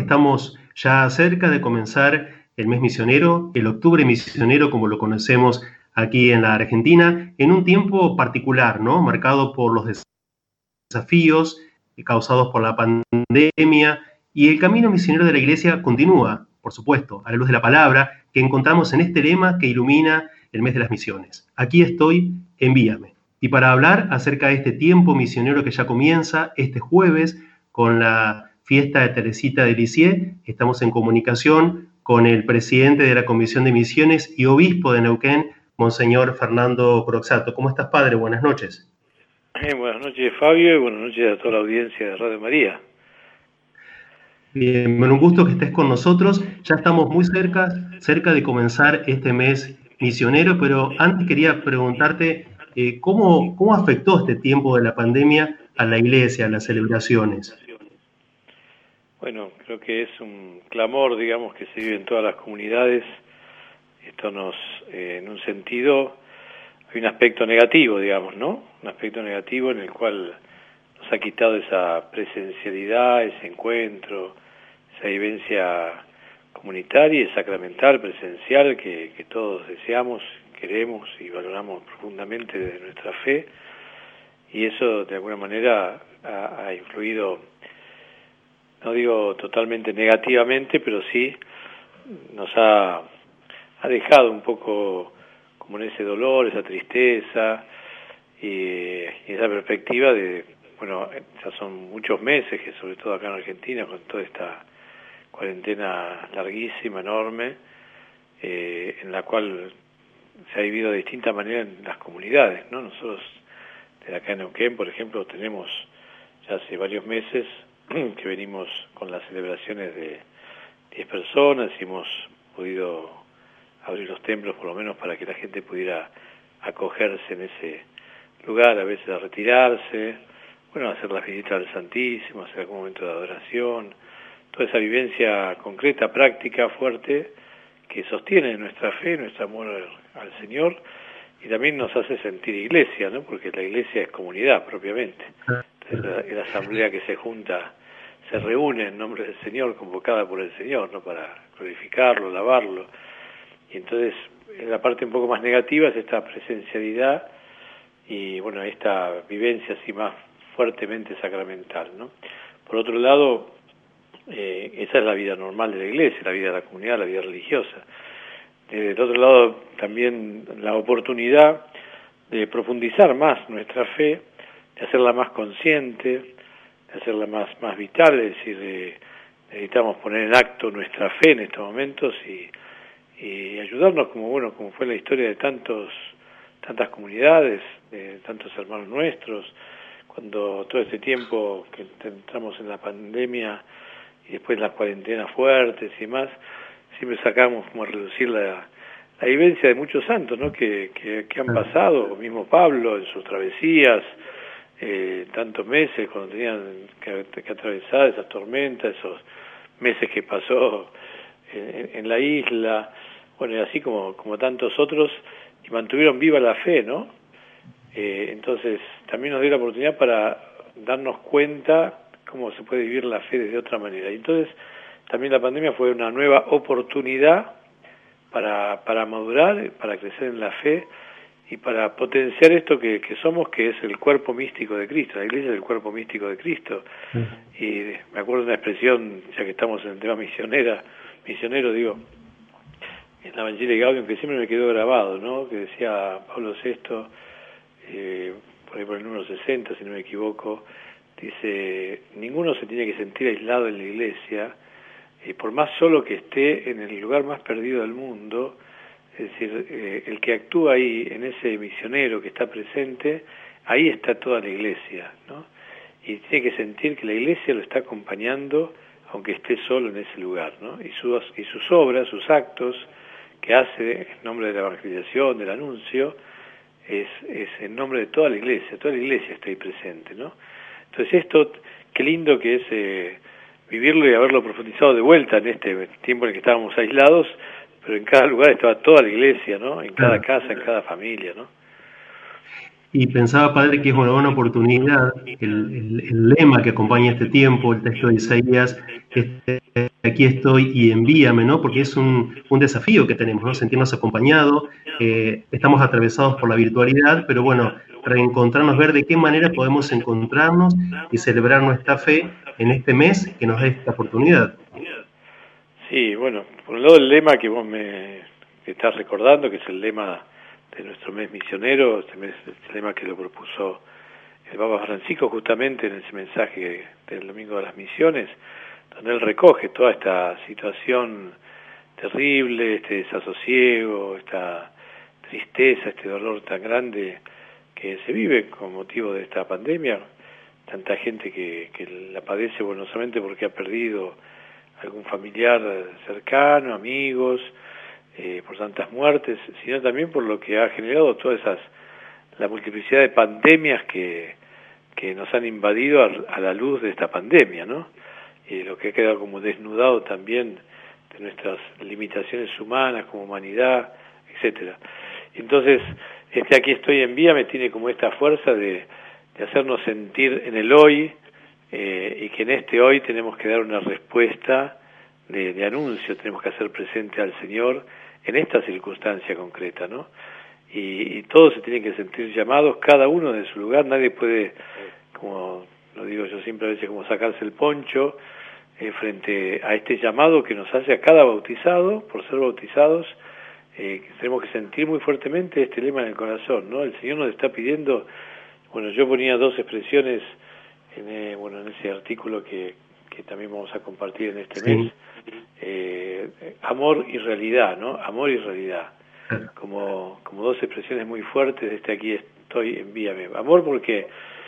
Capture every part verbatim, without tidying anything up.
estamos ya cerca de comenzar el mes misionero, el octubre misionero como lo conocemos aquí en la Argentina, en un tiempo particular, ¿no? Marcado por los desafíos causados por la pandemia, y el camino misionero de la Iglesia continúa, por supuesto, a la luz de la palabra que encontramos en este lema que ilumina el mes de las misiones. Aquí estoy, envíame. Y para hablar acerca de este tiempo misionero que ya comienza este jueves con la fiesta de Teresita de Lisieux, estamos en comunicación con el presidente de la Comisión de Misiones y obispo de Neuquén, Monseñor Fernando Croxatto. ¿Cómo estás, padre? Buenas noches. Eh, buenas noches, Fabio, y buenas noches a toda la audiencia de Radio María. Bien, bueno, un gusto que estés con nosotros. Ya estamos muy cerca, cerca de comenzar este mes misionero, pero antes quería preguntarte eh, ¿cómo, cómo afectó este tiempo de la pandemia a la Iglesia, a las celebraciones? Bueno, creo que es un clamor, digamos, que se vive en todas las comunidades. Esto nos, eh, en un sentido, hay un aspecto negativo, digamos, ¿no? Un aspecto negativo en el cual nos ha quitado esa presencialidad, ese encuentro, esa vivencia comunitaria y sacramental, presencial, que, que todos deseamos, queremos y valoramos profundamente desde nuestra fe. Y eso, de alguna manera, ha, ha influido, no digo totalmente negativamente, pero sí nos ha, ha dejado un poco como en ese dolor, esa tristeza y, y esa perspectiva de, bueno, ya son muchos meses que sobre todo acá en Argentina, con toda esta cuarentena larguísima, enorme, eh, en la cual se ha vivido de distintas maneras en las comunidades, ¿no? Nosotros, desde acá en Neuquén, por ejemplo, tenemos ya hace varios meses que venimos con las celebraciones de diez personas y hemos podido abrir los templos por lo menos para que la gente pudiera acogerse en ese lugar, a veces a retirarse, bueno, hacer las visitas al Santísimo, hacer algún momento de adoración, toda esa vivencia concreta, práctica, fuerte, que sostiene nuestra fe, nuestro amor al Señor, y también nos hace sentir iglesia, ¿no? Porque la iglesia es comunidad propiamente. Entonces, la, la asamblea que se junta, se reúne en nombre del Señor, convocada por el Señor, ¿no? Para glorificarlo, alabarlo. Y entonces, la parte un poco más negativa es esta presencialidad y, bueno, esta vivencia así más fuertemente sacramental, ¿no? Por otro lado, eh, esa es la vida normal de la iglesia, la vida de la comunidad, la vida religiosa. Eh, del otro lado, también la oportunidad de profundizar más nuestra fe, de hacerla más consciente, de hacerla más, más vital, es decir, de, necesitamos poner en acto nuestra fe en estos momentos y y ayudarnos, como bueno como fue la historia de tantos tantas comunidades, de tantos hermanos nuestros, cuando todo este tiempo que entramos en la pandemia y después las cuarentenas fuertes y más, siempre sacamos como a reducir la, la vivencia de muchos santos, ¿no? que, que, que han pasado, mismo Pablo en sus travesías, eh, tantos meses cuando tenían que, que atravesar esas tormentas, esos meses que pasó en, en la isla, bueno, y así como, como tantos otros, y mantuvieron viva la fe, ¿no? Eh, entonces, también nos dio la oportunidad para darnos cuenta cómo se puede vivir la fe de otra manera. Y entonces, también la pandemia fue una nueva oportunidad para, para madurar, para crecer en la fe y para potenciar esto que, que somos, que es el cuerpo místico de Cristo. La Iglesia es el cuerpo místico de Cristo. Uh-huh. Y me acuerdo de una expresión, ya que estamos en el tema misionera, misionero, digo, en la Evangelii Gaudium, que siempre me quedó grabado, ¿no? Que decía Pablo sexto, eh, por ahí por el número sesenta, si no me equivoco, dice, ninguno se tiene que sentir aislado en la Iglesia, eh, por más solo que esté en el lugar más perdido del mundo, es decir, eh, el que actúa ahí, en ese misionero que está presente, ahí está toda la Iglesia, ¿no? Y tiene que sentir que la Iglesia lo está acompañando, aunque esté solo en ese lugar, ¿no? Y sus, y sus obras, sus actos que hace en nombre de la evangelización, del anuncio, es, es en nombre de toda la Iglesia, toda la Iglesia está ahí presente, ¿no? Entonces esto, qué lindo que es eh, vivirlo y haberlo profundizado de vuelta en este tiempo en el que estábamos aislados, pero en cada lugar estaba toda la Iglesia, ¿no? En cada casa, en cada familia, ¿no? Y pensaba, Padre, que es una buena oportunidad, el, el, el lema que acompaña este tiempo, el texto de Isaías, este, aquí estoy y envíame, ¿no? Porque es un, un desafío que tenemos, ¿no? Sentirnos acompañados, eh, estamos atravesados por la virtualidad, pero bueno, reencontrarnos, ver de qué manera podemos encontrarnos y celebrar nuestra fe en este mes que nos da esta oportunidad. Sí, bueno, por un lado el lema que vos me estás recordando, que es el lema de nuestro mes misionero, este, mes, este lema que lo propuso el Papa Francisco justamente en ese mensaje del Domingo de las Misiones, donde él recoge toda esta situación terrible, este desasosiego, esta tristeza, este dolor tan grande que se vive con motivo de esta pandemia, tanta gente que, que la padece, bueno, no solamente porque ha perdido algún familiar cercano, amigos, eh, por tantas muertes, sino también por lo que ha generado todas esas, la multiplicidad de pandemias que, que nos han invadido a, a la luz de esta pandemia, ¿no? Y lo que ha quedado como desnudado también de nuestras limitaciones humanas como humanidad, etcétera. Entonces, este aquí estoy envíame tiene como esta fuerza de, de hacernos sentir en el hoy, eh, y que en este hoy tenemos que dar una respuesta de, de anuncio, tenemos que hacer presente al Señor en esta circunstancia concreta, ¿no? Y, y todos se tienen que sentir llamados, cada uno de su lugar, nadie puede, como lo digo yo siempre a veces, como sacarse el poncho eh, frente a este llamado que nos hace a cada bautizado, por ser bautizados, eh, tenemos que sentir muy fuertemente este lema en el corazón, ¿no? El Señor nos está pidiendo, bueno, yo ponía dos expresiones en, eh, bueno, en ese artículo que, que también vamos a compartir en este Sí. mes, eh, amor y realidad, ¿no? Amor y realidad, como, como dos expresiones muy fuertes de este aquí estoy, envíame. Amor porque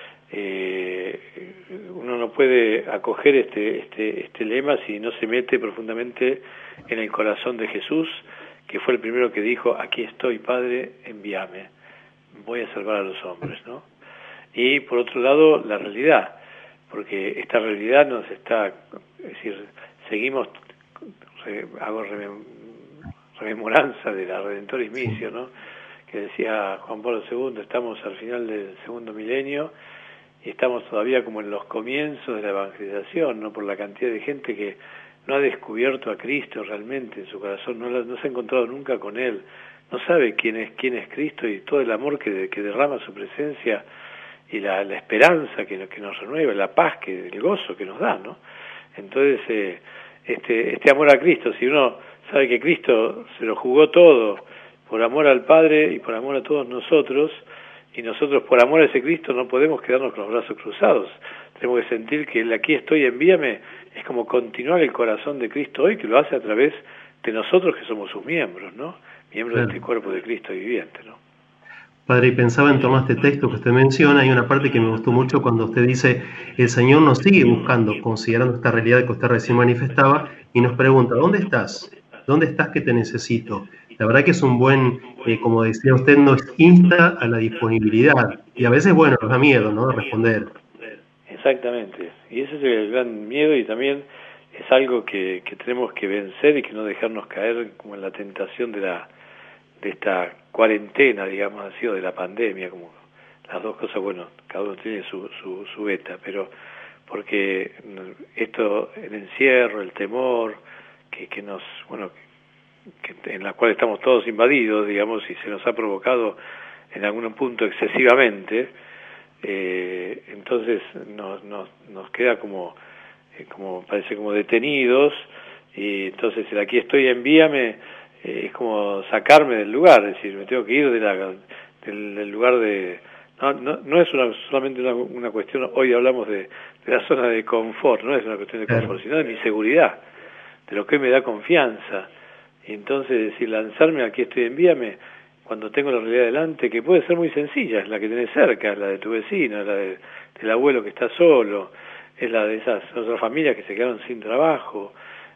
eh, uno no puede acoger este, este, este lema si no se mete profundamente en el corazón de Jesús, que fue el primero que dijo, aquí estoy, Padre, envíame, voy a salvar a los hombres, ¿no? Y por otro lado, la realidad, porque esta realidad nos está, es decir, seguimos, re, hago remem, rememoranza de la Redentoris Missio, ¿no? Que decía Juan Pablo segundo, estamos al final del segundo milenio y estamos todavía como en los comienzos de la evangelización, ¿no? Por la cantidad de gente que no ha descubierto a Cristo realmente en su corazón, no, no se ha encontrado nunca con Él, no sabe quién es quién es Cristo y todo el amor que, que derrama su presencia y la, la esperanza que, que nos renueva, la paz, que el gozo que nos da, ¿no? Entonces, eh, este, este amor a Cristo, si uno sabe que Cristo se lo jugó todo por amor al Padre y por amor a todos nosotros, y nosotros por amor a ese Cristo no podemos quedarnos con los brazos cruzados, tenemos que sentir que el aquí estoy, envíame, es como continuar el corazón de Cristo hoy, que lo hace a través de nosotros que somos sus miembros, ¿no? Miembros claro. de este cuerpo de Cristo viviente, ¿no? Padre, y pensaba en torno a este texto que usted menciona, hay una parte que me gustó mucho cuando usted dice, el Señor nos sigue buscando, considerando esta realidad que usted recién manifestaba, y nos pregunta, ¿dónde estás? ¿Dónde estás que te necesito? La verdad que es un buen, eh, como decía usted, nos insta a la disponibilidad, y a veces, bueno, nos da miedo, ¿no?, responder. Exactamente, y ese es el gran miedo y también es algo que, que tenemos que vencer y que no dejarnos caer como en la tentación de la de esta cuarentena, digamos así, o de la pandemia, como las dos cosas, bueno, cada uno tiene su, su, su beta, pero porque esto, el encierro, el temor, que, que nos, bueno, que, en la cual estamos todos invadidos, digamos, y se nos ha provocado en algún punto excesivamente, eh, entonces nos, nos, nos queda como, eh, como, parece como detenidos, y entonces el aquí estoy, envíame, es como sacarme del lugar, es decir, me tengo que ir de la, del, del lugar de... No, no, no es una, solamente una, una cuestión, hoy hablamos de, de la zona de confort, no es una cuestión de confort, sino de mi seguridad, de lo que me da confianza. Y entonces, decir, lanzarme aquí estoy, envíame, cuando tengo la realidad delante, que puede ser muy sencilla, es la que tenés cerca, es la de tu vecino, es la de, del abuelo que está solo, es la de esas otras familias que se quedaron sin trabajo,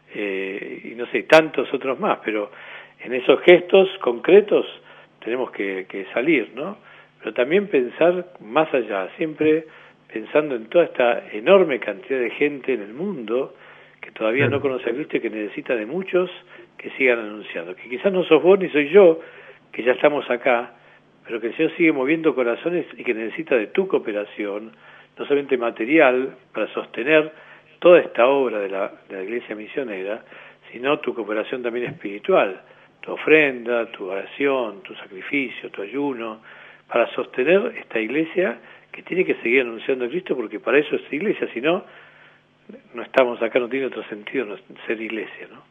eh, y no sé, tantos otros más, pero en esos gestos concretos tenemos que, que salir, ¿no? Pero también pensar más allá, siempre pensando en toda esta enorme cantidad de gente en el mundo que todavía no conoce a Cristo y que necesita de muchos que sigan anunciando, que quizás no sos vos ni soy yo, que ya estamos acá, pero que el Señor sigue moviendo corazones y que necesita de tu cooperación, no solamente material, para sostener toda esta obra de la, de la Iglesia Misionera, sino tu cooperación también espiritual, tu ofrenda, tu oración, tu sacrificio, tu ayuno, para sostener esta Iglesia que tiene que seguir anunciando a Cristo, porque para eso es Iglesia, si no, no estamos acá, no tiene otro sentido no ser Iglesia, ¿no?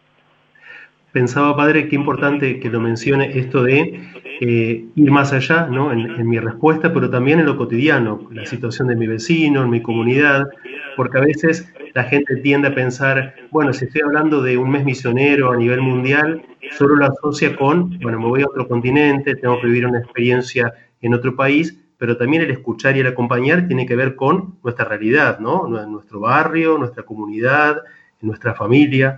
Pensaba, padre, qué importante que lo mencione esto de eh, ir más allá, ¿no? En, en mi respuesta, pero también en lo cotidiano, la situación de mi vecino, en mi comunidad, porque a veces la gente tiende a pensar, bueno, si estoy hablando de un mes misionero a nivel mundial, solo lo asocia con, bueno, me voy a otro continente, tengo que vivir una experiencia en otro país, pero también el escuchar y el acompañar tiene que ver con nuestra realidad, ¿no? En nuestro barrio, nuestra comunidad, en nuestra familia.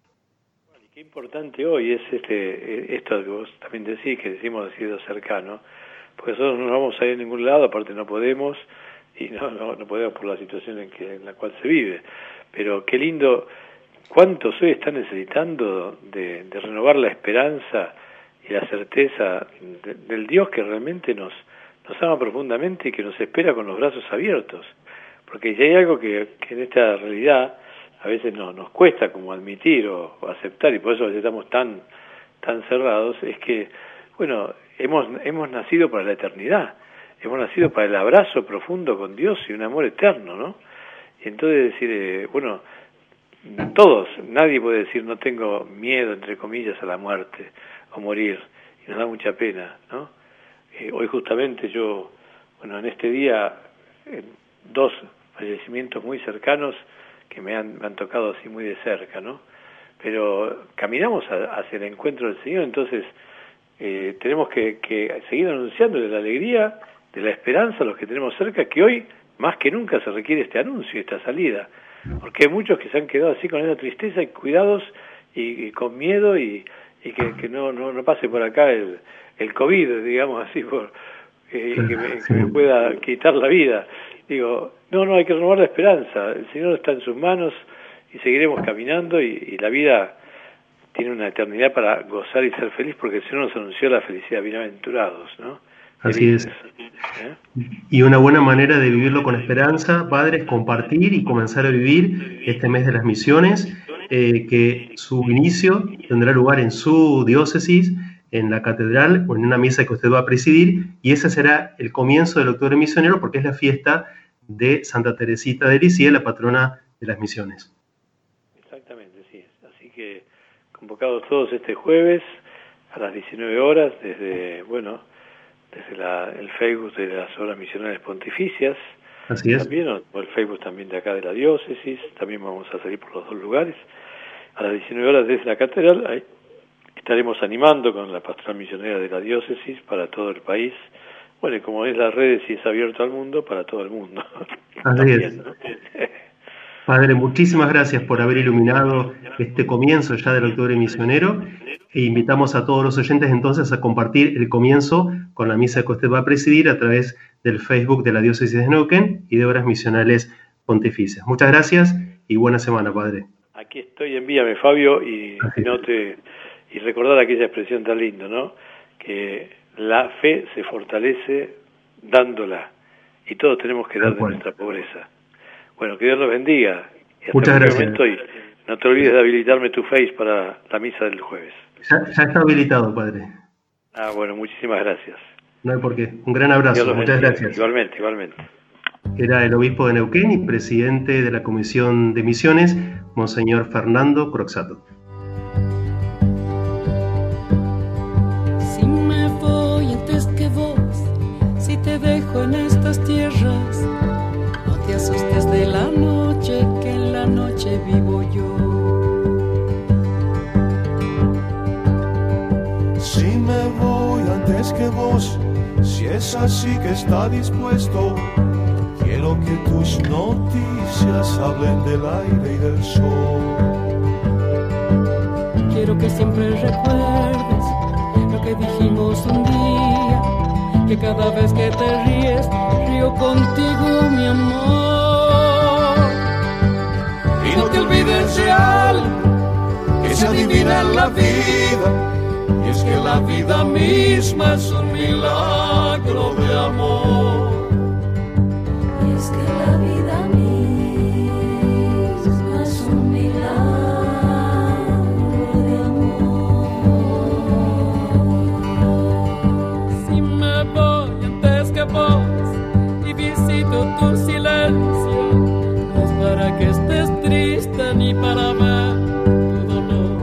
Qué importante hoy es este esto que vos también decís, que decimos decido cercano, porque nosotros no vamos a ir a ningún lado, aparte no podemos, y no, no, no podemos por la situación en, que, en la cual se vive. Pero qué lindo, cuántos hoy están necesitando de, de renovar la esperanza y la certeza de, del Dios que realmente nos, nos ama profundamente y que nos espera con los brazos abiertos. Porque si hay algo que, que en esta realidad a veces no, nos cuesta como admitir o, o aceptar, y por eso estamos tan tan cerrados, es que, bueno, hemos hemos nacido para la eternidad, hemos nacido para el abrazo profundo con Dios y un amor eterno, ¿no? Y entonces decir, eh, bueno, todos, nadie puede decir no tengo miedo, entre comillas, a la muerte o morir, y nos da mucha pena, ¿no? Eh, hoy justamente yo, bueno, en este día, eh, dos fallecimientos muy cercanos, que me han, me han tocado así muy de cerca, ¿no? Pero caminamos a, hacia el encuentro del Señor, entonces eh, tenemos que, que seguir anunciándole la alegría, de la esperanza a los que tenemos cerca, que hoy más que nunca se requiere este anuncio, esta salida, porque hay muchos que se han quedado así con esa tristeza y cuidados y, y con miedo y, y que, que no, no, no pase por acá el, el COVID, digamos así, por eh, que, me, que me pueda quitar la vida. Digo, no, no, hay que renovar la esperanza. El Señor está en sus manos y seguiremos caminando y, y la vida tiene una eternidad para gozar y ser feliz porque el Señor nos anunció la felicidad, bienaventurados, ¿no? Así es. ¿Eh? Y una buena manera de vivirlo con esperanza, padre, es compartir y comenzar a vivir este mes de las misiones, eh, que su inicio tendrá lugar en su diócesis, en la catedral o en una misa que usted va a presidir, y ese será el comienzo del octubre misionero porque es la fiesta de Santa Teresita de Lisieux, la patrona de las misiones. Exactamente, sí. Así que convocados todos este jueves a las diecinueve horas desde, bueno, desde la, el Facebook de las Obras Misionales Pontificias. Así es. También, o el Facebook también de acá de la diócesis, también vamos a salir por los dos lugares. A las diecinueve horas desde la catedral, ahí estaremos animando con la pastoral misionera de la diócesis para todo el país. Bueno, y como es las redes y es abierto al mundo, para todo el mundo. Así también, es. ¿No? Padre, muchísimas gracias por haber iluminado este comienzo ya del octubre misionero e invitamos a todos los oyentes entonces a compartir el comienzo con la misa que usted va a presidir a través del Facebook de la diócesis de Neuquén y de Obras Misionales Pontificias. Muchas gracias y buena semana, Padre. Aquí estoy, envíame, Fabio, y, y no te... Y recordar aquella expresión tan linda, ¿no? Que la fe se fortalece dándola. Y todos tenemos que dar de nuestra pobreza. Bueno, que Dios los bendiga. Y hasta Muchas gracias. Y no te olvides de habilitarme tu Face para la misa del jueves. Ya, ya está habilitado, Padre. Ah, bueno, muchísimas gracias. No hay por qué. Un gran abrazo. Muchas bendiga. Gracias. Igualmente, igualmente. Era el obispo de Neuquén y presidente de la Comisión de Misiones, Monseñor Fernando Croxato. Te dejo en estas tierras, no te asustes de la noche, que en la noche vivo yo. Si me voy antes que vos, si es así que está dispuesto, quiero que tus noticias hablen del aire y del sol. Quiero que siempre recuerdes lo que dijimos un día, que cada vez que te ríes, río contigo, mi amor. Y no te olvides de algo que se adivina en la vida, Y es que la vida misma es un milagro de amor. Y es que la vida misma es un milagro de amor. Si me voy antes que vos y visito tu silencio, no es para que estés triste ni para ver tu dolor.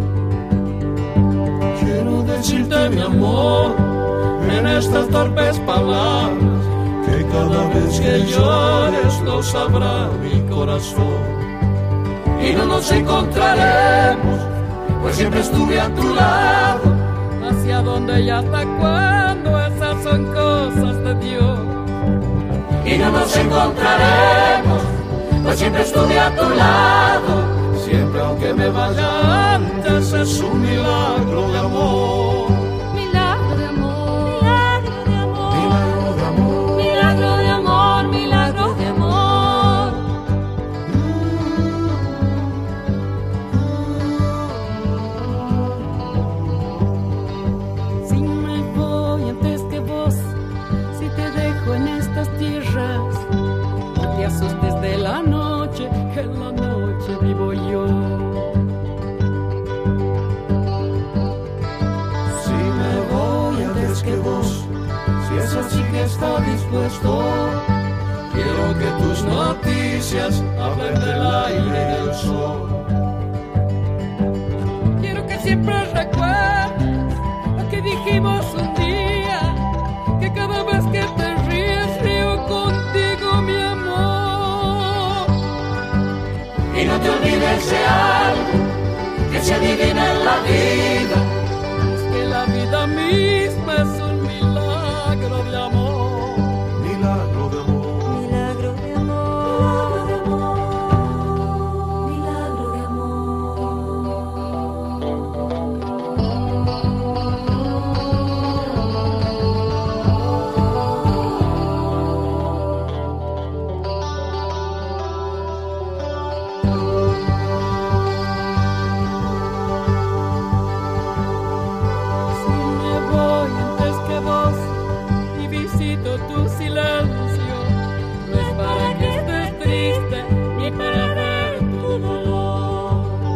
Quiero decirte, mi amor, en estas torpes palabras, que cada vez que llores lo sabrá mi corazón. Y no nos encontraremos, pues siempre estuve a tu lado. Hacia dónde y hasta cuándo, esas son cosas de Dios. Y no nos encontraremos, pues siempre estuve a tu lado. Siempre aunque me vaya antes, es un milagro de amor. Milagro de amor, milagro de amor, milagro de amor, milagro de amor. Si me voy antes que vos, si te dejo en estas tierras, no te asustes de la noche, que en la noche vivo yo. Si me voy antes que vos, si es así que está dispuesto, Quiero que tus noticias hablen del aire y del sol. Quiero que siempre recuerdes lo que dijimos un día, que cada vez que te ríes río contigo, mi amor. Y no te olvides de algo que se adivina en la vida. Es que la vida misma es un milagro de amor. milagro de amor. Milagro de amor, milagro de Si me voy antes que vos y visito tu silencio, no es para que estés triste ni para ver tu dolor.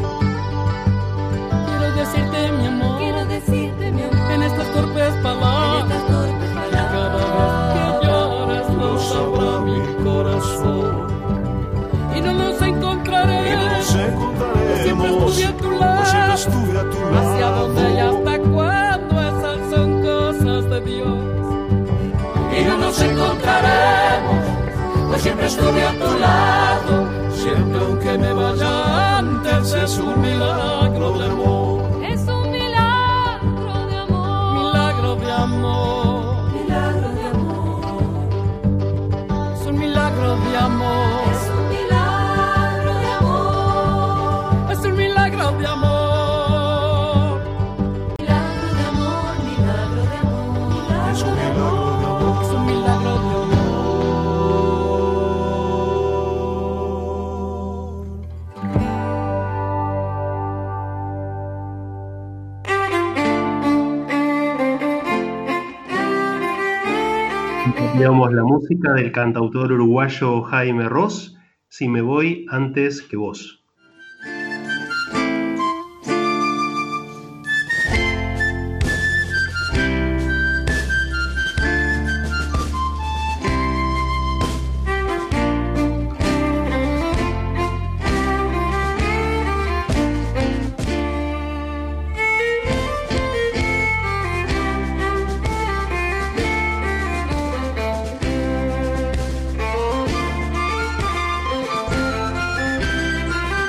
Quiero decirte, mi amor, Quiero decirte, mi amor, en estas torpes palabras, estas torpes cada vez que lloras lo sabrá mi corazón. Y no nos Y encontraremos, nos siempre encontraremos, estuve a tu pues lado. siempre estuve a tu Hacia dónde y lado. hasta cuándo, esas son cosas de Dios. y no nos encontraremos, pues siempre estuve a tu lado. Siempre aunque me vaya antes, es un milagro de amor. Es un milagro de amor, Milagro de amor. milagro de amor, Es un milagro de amor. es un milagro de amor, Es un milagro de amor. milagro de amor, milagro de amor, Es un milagro de milagro de amor. Es un milagro de amor. Veamos la música del cantautor uruguayo Jaime Ross, Si me voy antes que vos. amor.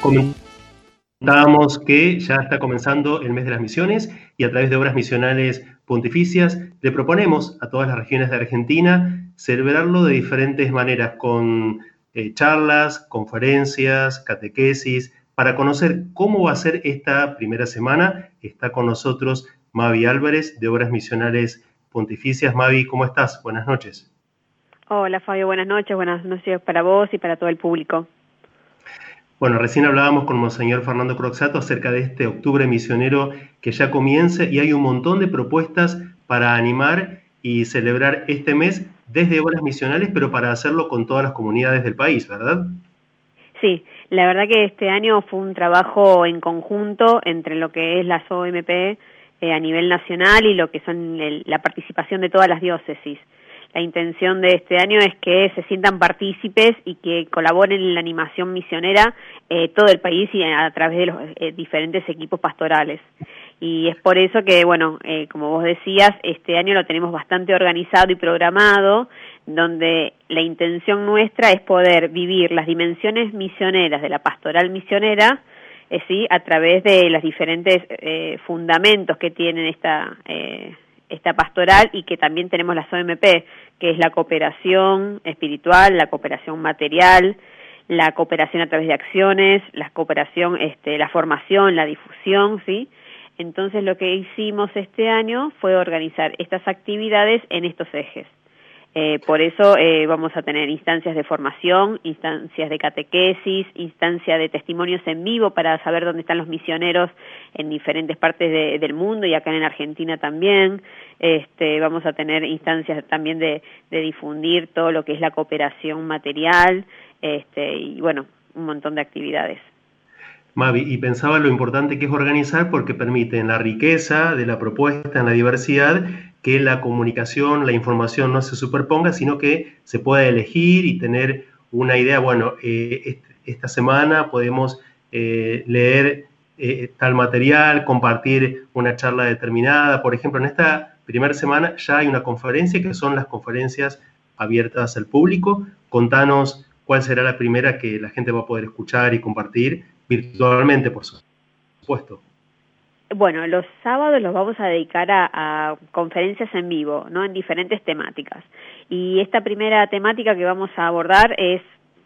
Comentábamos que ya está comenzando el mes de las misiones y a través de Obras Misionales Pontificias le proponemos a todas las regiones de Argentina celebrarlo de diferentes maneras, con eh, charlas, conferencias, catequesis, para conocer cómo va a ser esta primera semana. Está con nosotros Mavi Álvarez de Obras Misionales Pontificias. Mavi, ¿cómo estás? Buenas noches. Hola Fabio, buenas noches, buenas noches para vos y para todo el público. Bueno, recién hablábamos con Monseñor Fernando Croxato acerca de este octubre misionero que ya comienza y hay un montón de propuestas para animar y celebrar este mes desde Obras Misionales, pero para hacerlo con todas las comunidades del país, ¿verdad? Sí, la verdad que este año fue un trabajo en conjunto entre lo que es las O M P eh, a nivel nacional y lo que son el, la participación de todas las diócesis. La intención de este año es que se sientan partícipes y que colaboren en la animación misionera eh, todo el país y a, a través de los eh, diferentes equipos pastorales. Y es por eso que, bueno, eh, como vos decías, este año lo tenemos bastante organizado y programado, donde la intención nuestra es poder vivir las dimensiones misioneras de la pastoral misionera, eh, sí, a través de los diferentes eh, fundamentos que tienen esta eh, esta pastoral y que también tenemos las O M P, que es la cooperación espiritual, la cooperación material, la cooperación a través de acciones, la cooperación, este, la formación, la difusión, ¿sí? Entonces lo que hicimos este año fue organizar estas actividades en estos ejes. Eh, por eso eh, vamos a tener instancias de formación, instancias de catequesis, instancias de testimonios en vivo para saber dónde están los misioneros en diferentes partes de, del mundo y acá en Argentina también. Este, vamos a tener instancias también de, de difundir todo lo que es la cooperación material, este, y bueno, un montón de actividades. Mavi, y pensaba lo importante que es organizar porque permite en la riqueza de la propuesta, en la diversidad, que la comunicación, la información no se superponga, sino que se pueda elegir y tener una idea. Bueno, eh, esta semana podemos eh, leer eh, tal material, compartir una charla determinada. Por ejemplo, en esta primera semana ya hay una conferencia que son las conferencias abiertas al público. Contanos cuál será la primera que la gente va a poder escuchar y compartir virtualmente, por supuesto. Bueno, los sábados los vamos a dedicar a, a conferencias en vivo, ¿no? En diferentes temáticas. Y esta primera temática que vamos a abordar es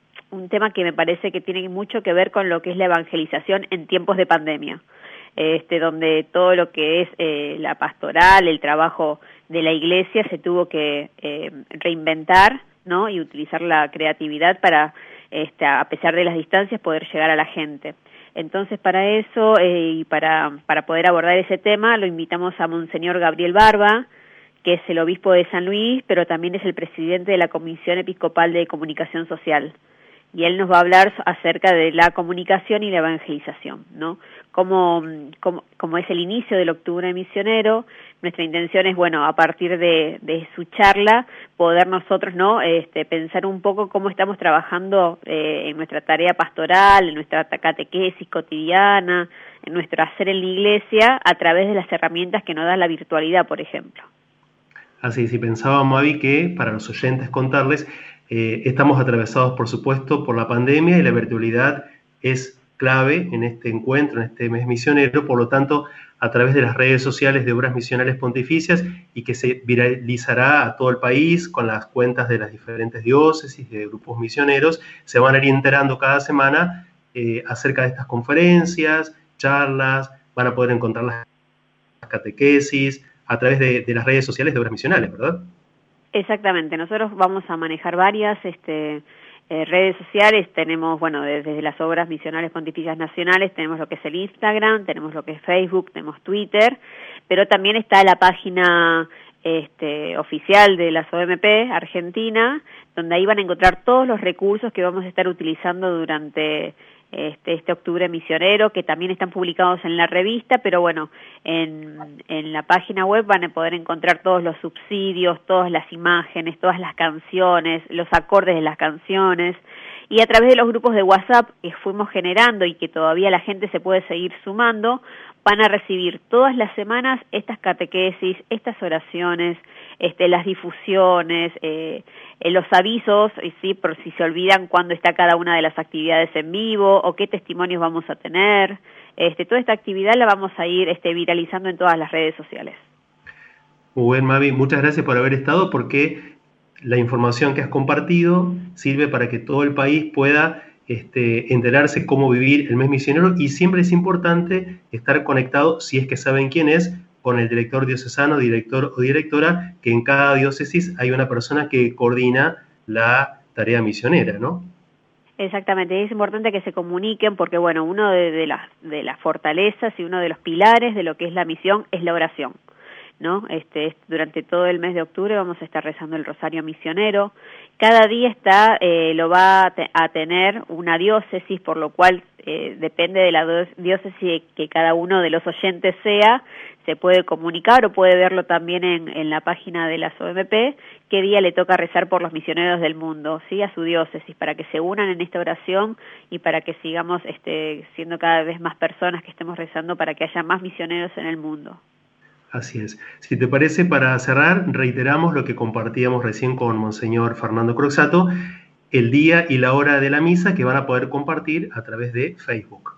un tema que me parece que tiene mucho que ver con lo que es la evangelización en tiempos de pandemia, este, donde todo lo que es eh, la pastoral, el trabajo de la iglesia se tuvo que eh, reinventar, ¿no? Y utilizar la creatividad para, este, a pesar de las distancias, poder llegar a la gente. Entonces, para eso eh, y para, para poder abordar ese tema, lo invitamos a Monseñor Gabriel Barba, que es el obispo de San Luis, pero también es el presidente de la Comisión Episcopal de Comunicación Social. Y él nos va a hablar acerca de la comunicación y la evangelización, ¿no? Como, como, como es el inicio del Octubre Misionero, nuestra intención es, bueno, a partir de, de su charla, poder nosotros, ¿no?, este, pensar un poco cómo estamos trabajando eh, en nuestra tarea pastoral, en nuestra catequesis cotidiana, en nuestro hacer en la iglesia, a través de las herramientas que nos da la virtualidad, por ejemplo. Así es, y pensaba, Mavi, que para los oyentes contarles, eh, estamos atravesados, por supuesto, por la pandemia y la virtualidad es clave en este encuentro, en este mes misionero, por lo tanto, a través de las redes sociales de Obras Misionales Pontificias y que se viralizará a todo el país con las cuentas de las diferentes diócesis, de grupos misioneros, se van a ir enterando cada semana eh, acerca de estas conferencias, charlas, van a poder encontrar las catequesis a través de, de las redes sociales de Obras Misionales, ¿verdad? Exactamente, nosotros vamos a manejar varias este, eh, redes sociales, tenemos, bueno, desde, desde las Obras Misionales Pontificias Nacionales, tenemos lo que es el Instagram, tenemos lo que es Facebook, tenemos Twitter, pero también está la página este, oficial de las O M P Argentina, donde ahí van a encontrar todos los recursos que vamos a estar utilizando durante Este, este octubre misionero, que también están publicados en la revista, pero bueno, en, en la página web van a poder encontrar todos los subsidios, todas las imágenes, todas las canciones, los acordes de las canciones, Y a través de los grupos de WhatsApp que fuimos generando y que todavía la gente se puede seguir sumando, van a recibir todas las semanas estas catequesis, estas oraciones, este, las difusiones, eh, eh, los avisos, ¿sí? Por si se olvidan cuándo está cada una de las actividades en vivo o qué testimonios vamos a tener. Este, toda esta actividad la vamos a ir este, viralizando en todas las redes sociales. Muy bien, Mavi, muchas gracias por haber estado, porque la información que has compartido sirve para que todo el país pueda este, enterarse cómo vivir el mes misionero, y siempre es importante estar conectado, si es que saben quién es, con el director diocesano, director o directora, que en cada diócesis hay una persona que coordina la tarea misionera, ¿no? Exactamente, es importante que se comuniquen porque, bueno, uno de, de, las, de las fortalezas y uno de los pilares de lo que es la misión es la oración, ¿no? Este, durante todo el mes de octubre vamos a estar rezando el Rosario Misionero. Cada día está eh, lo va a, te, a tener una diócesis, por lo cual eh, depende de la diócesis que cada uno de los oyentes sea, se puede comunicar o puede verlo también en, en la página de las O M P, qué día le toca rezar por los misioneros del mundo, ¿sí? A su diócesis, para que se unan en esta oración y para que sigamos este, siendo cada vez más personas que estemos rezando para que haya más misioneros en el mundo. Así es. Si te parece, para cerrar, reiteramos lo que compartíamos recién con Monseñor Fernando Croxatto, el día y la hora de la misa que van a poder compartir a través de Facebook.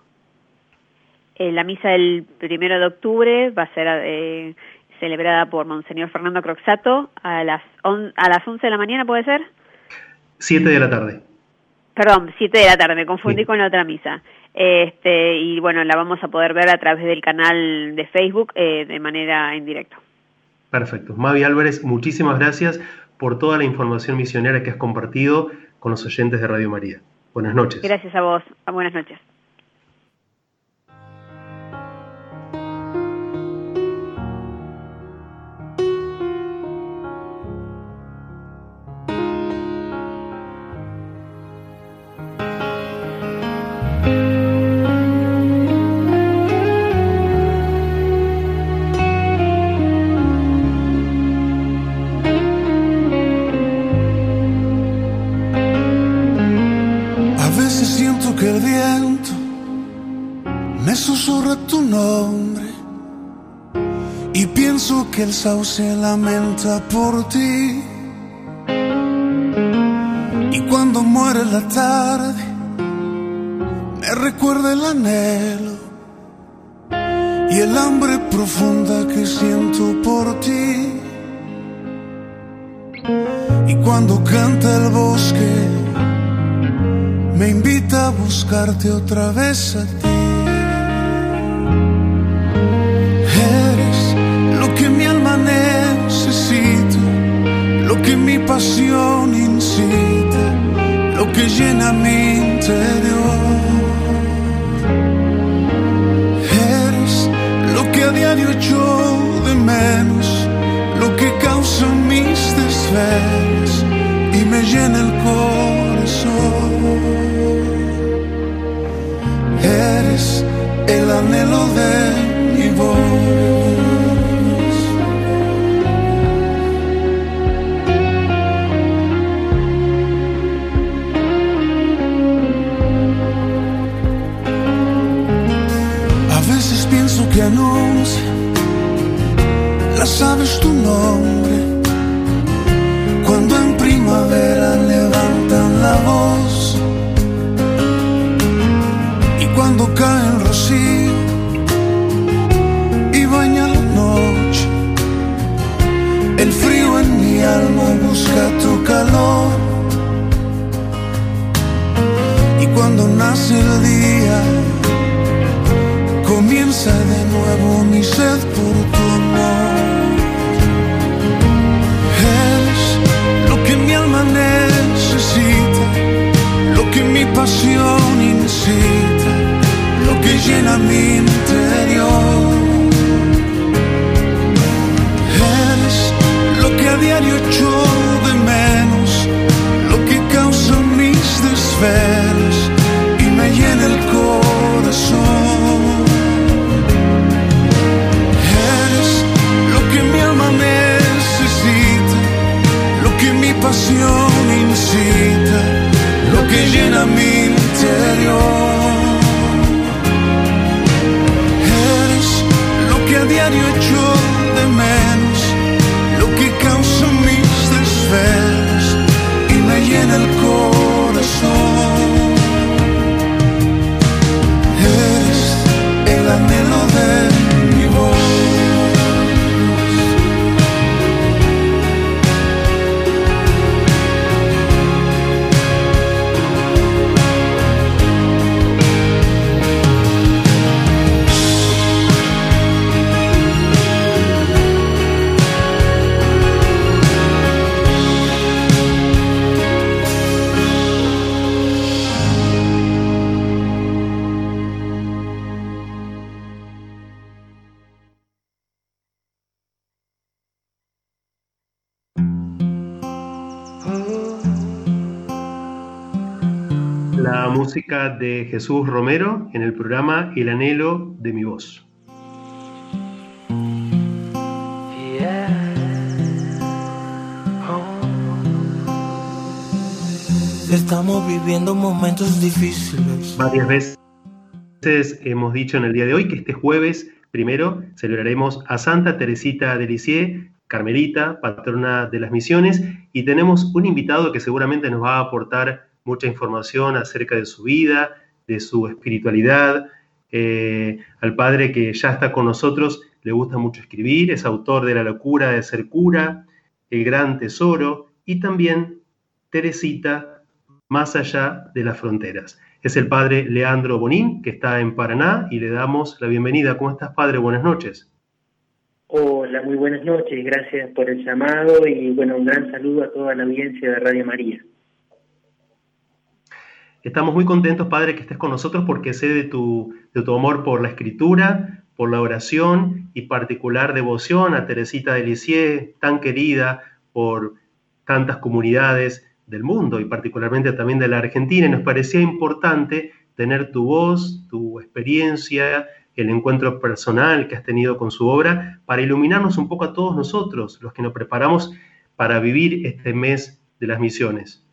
Eh, la misa del primero de octubre va a ser eh, celebrada por Monseñor Fernando Croxatto a las, on, a las once de la mañana, ¿puede ser? siete de la tarde. Perdón, siete de la tarde, me confundí Sí. con la otra misa. Este, y bueno, la vamos a poder ver a través del canal de Facebook eh, de manera en directo. Perfecto. Mavi Álvarez, muchísimas gracias por toda la información misionera que has compartido con los oyentes de Radio María. Buenas noches. Gracias a vos. Buenas noches. Que el viento me susurra tu nombre y pienso que el sauce lamenta por ti. Y cuando muere la tarde me recuerda el anhelo y el hambre profunda que siento por ti. Y cuando canta el bosque me invita a buscarte otra vez a ti. Eres lo que mi alma necesita, lo que mi pasión incita, lo que llena mi interior. Eres lo que a diario echo de menos, lo que causa mis desvelos y me llena el corazón. Eres el anhelo de mi voz. A veces pienso que anuncia las aves tu nombre, cuando en primavera levantan la voz. Cuando cae el rocío y baña la noche, el frío en mi alma busca tu calor. Y cuando nace el día, comienza de nuevo mi sed por tu amor. Eres lo que mi alma necesita, lo que mi pasión incita, lo que llena mi interior. Eres lo que a diario echo de menos, lo que causa mis desvelos y me llena el corazón. Eres lo que mi alma necesita, lo que mi pasión incita, lo que llena música de Jesús Romero en el programa El anhelo de mi voz. Estamos viviendo momentos difíciles. Varias veces hemos dicho en el día de hoy que este jueves primero celebraremos a Santa Teresita de Lisieux, carmelita, patrona de las misiones, y tenemos un invitado que seguramente nos va a aportar mucha información acerca de su vida, de su espiritualidad. Eh, al padre que ya está con nosotros le gusta mucho escribir, es autor de La locura de ser cura, El gran tesoro y también Teresita, más allá de las fronteras. Es el padre Leandro Bonín, que está en Paraná, y le damos la bienvenida. ¿Cómo estás, padre? Buenas noches. Hola, muy buenas noches, gracias por el llamado y bueno, un gran saludo a toda la audiencia de Radio María. Estamos muy contentos, padre, que estés con nosotros porque sé de tu, de tu amor por la escritura, por la oración y particular devoción a Teresita de Lisieux, tan querida por tantas comunidades del mundo y particularmente también de la Argentina, y nos parecía importante tener tu voz, tu experiencia, el encuentro personal que has tenido con su obra, para iluminarnos un poco a todos nosotros, los que nos preparamos para vivir este mes de las misiones.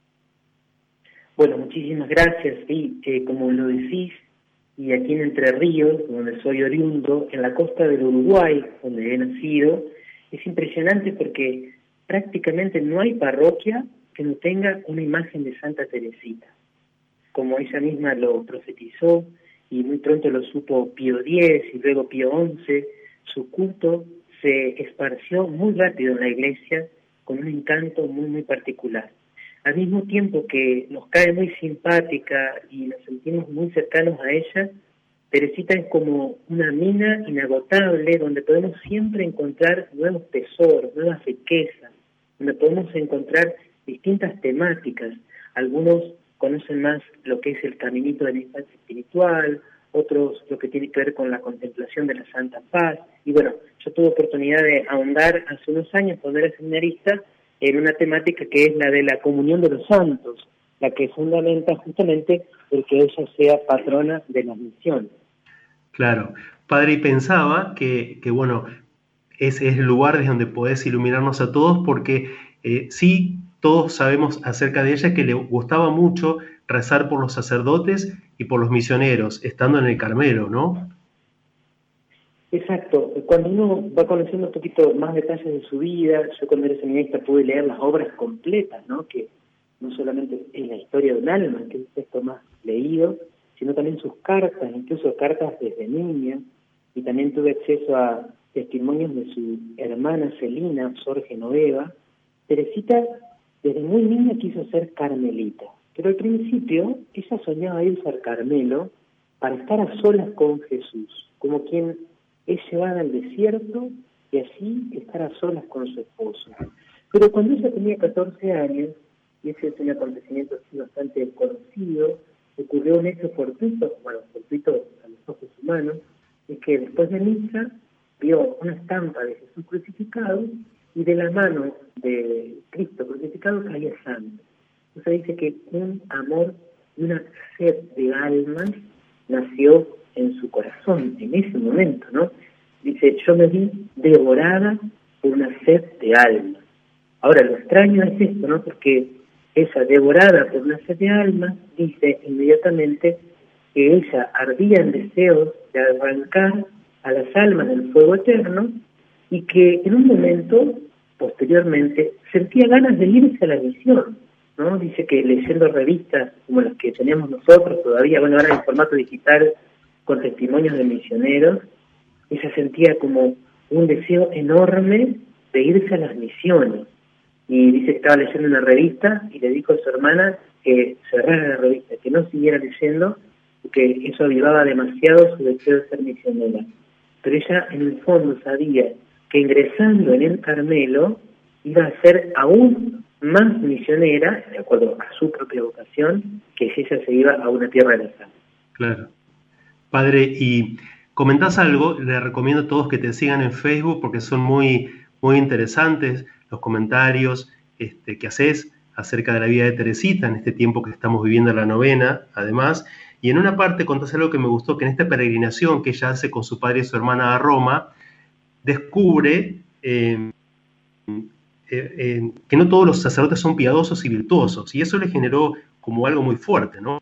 Bueno, muchísimas gracias. Sí, eh, como lo decís, y aquí en Entre Ríos, donde soy oriundo, en la costa del Uruguay, donde he nacido, es impresionante porque prácticamente no hay parroquia que no tenga una imagen de Santa Teresita. Como ella misma lo profetizó, y muy pronto lo supo Pío X y luego Pío once, su culto se esparció muy rápido en la iglesia con un encanto muy muy particular. Al mismo tiempo que nos cae muy simpática y nos sentimos muy cercanos a ella, Teresita es como una mina inagotable donde podemos siempre encontrar nuevos tesoros, nuevas riquezas, donde podemos encontrar distintas temáticas. Algunos conocen más lo que es el caminito de la infancia espiritual, otros lo que tiene que ver con la contemplación de la Santa Paz. Y bueno, yo tuve oportunidad de ahondar hace unos años cuando era seminarista en una temática que es la de la comunión de los santos, la que fundamenta justamente el que ella sea patrona de las misiones. Claro. Padre, y pensaba que, que bueno, ese es el lugar desde donde podés iluminarnos a todos, porque eh, sí, todos sabemos acerca de ella que le gustaba mucho rezar por los sacerdotes y por los misioneros, estando en el Carmelo, ¿no? Exacto. Cuando uno va conociendo un poquito más detalles de su vida, yo cuando era seminarista pude leer las obras completas, ¿no? Que no solamente es la historia de un alma, que es el texto más leído, sino también sus cartas, incluso cartas desde niña, y también tuve acceso a testimonios de su hermana Celina, Sor Genoveva. Teresita desde muy niña quiso ser carmelita, pero al principio ella soñaba irse al Carmelo para estar a solas con Jesús, como quien es llevada al desierto y así estar a solas con su esposo. Pero cuando ella tenía catorce años, y ese es un acontecimiento así bastante conocido, ocurrió un hecho fortuito, bueno, fortuito a los ojos humanos, es que después de misa vio una estampa de Jesús crucificado y de la mano de Cristo crucificado caía sangre. Entonces dice que un amor y una sed de almas nació en su corazón en ese momento, ¿no? Dice, yo me vi devorada por una sed de almas. Ahora, lo extraño es esto, ¿no? Porque esa devorada por una sed de almas dice inmediatamente que ella ardía en deseos de arrancar a las almas del fuego eterno y que en un momento, posteriormente, sentía ganas de irse a la misión, ¿no? Dice que leyendo revistas como las que tenemos nosotros todavía, bueno, ahora en formato digital, con testimonios de misioneros, ella sentía como un deseo enorme de irse a las misiones. Y dice que estaba leyendo una revista y le dijo a su hermana que cerrara la revista, que no siguiera leyendo, porque eso avivaba demasiado su deseo de ser misionera. Pero ella en el fondo sabía que ingresando en el Carmelo iba a ser aún más misionera, de acuerdo a su propia vocación, que si ella se iba a una tierra de la sangre. Claro. Padre, y comentás algo, le recomiendo a todos que te sigan en Facebook porque son muy, muy interesantes los comentarios este, que haces acerca de la vida de Teresita en este tiempo que estamos viviendo la novena, además, y en una parte contás algo que me gustó, que en esta peregrinación que ella hace con su padre y su hermana a Roma, descubre eh, eh, eh, que no todos los sacerdotes son piadosos y virtuosos, y eso le generó como algo muy fuerte, ¿no?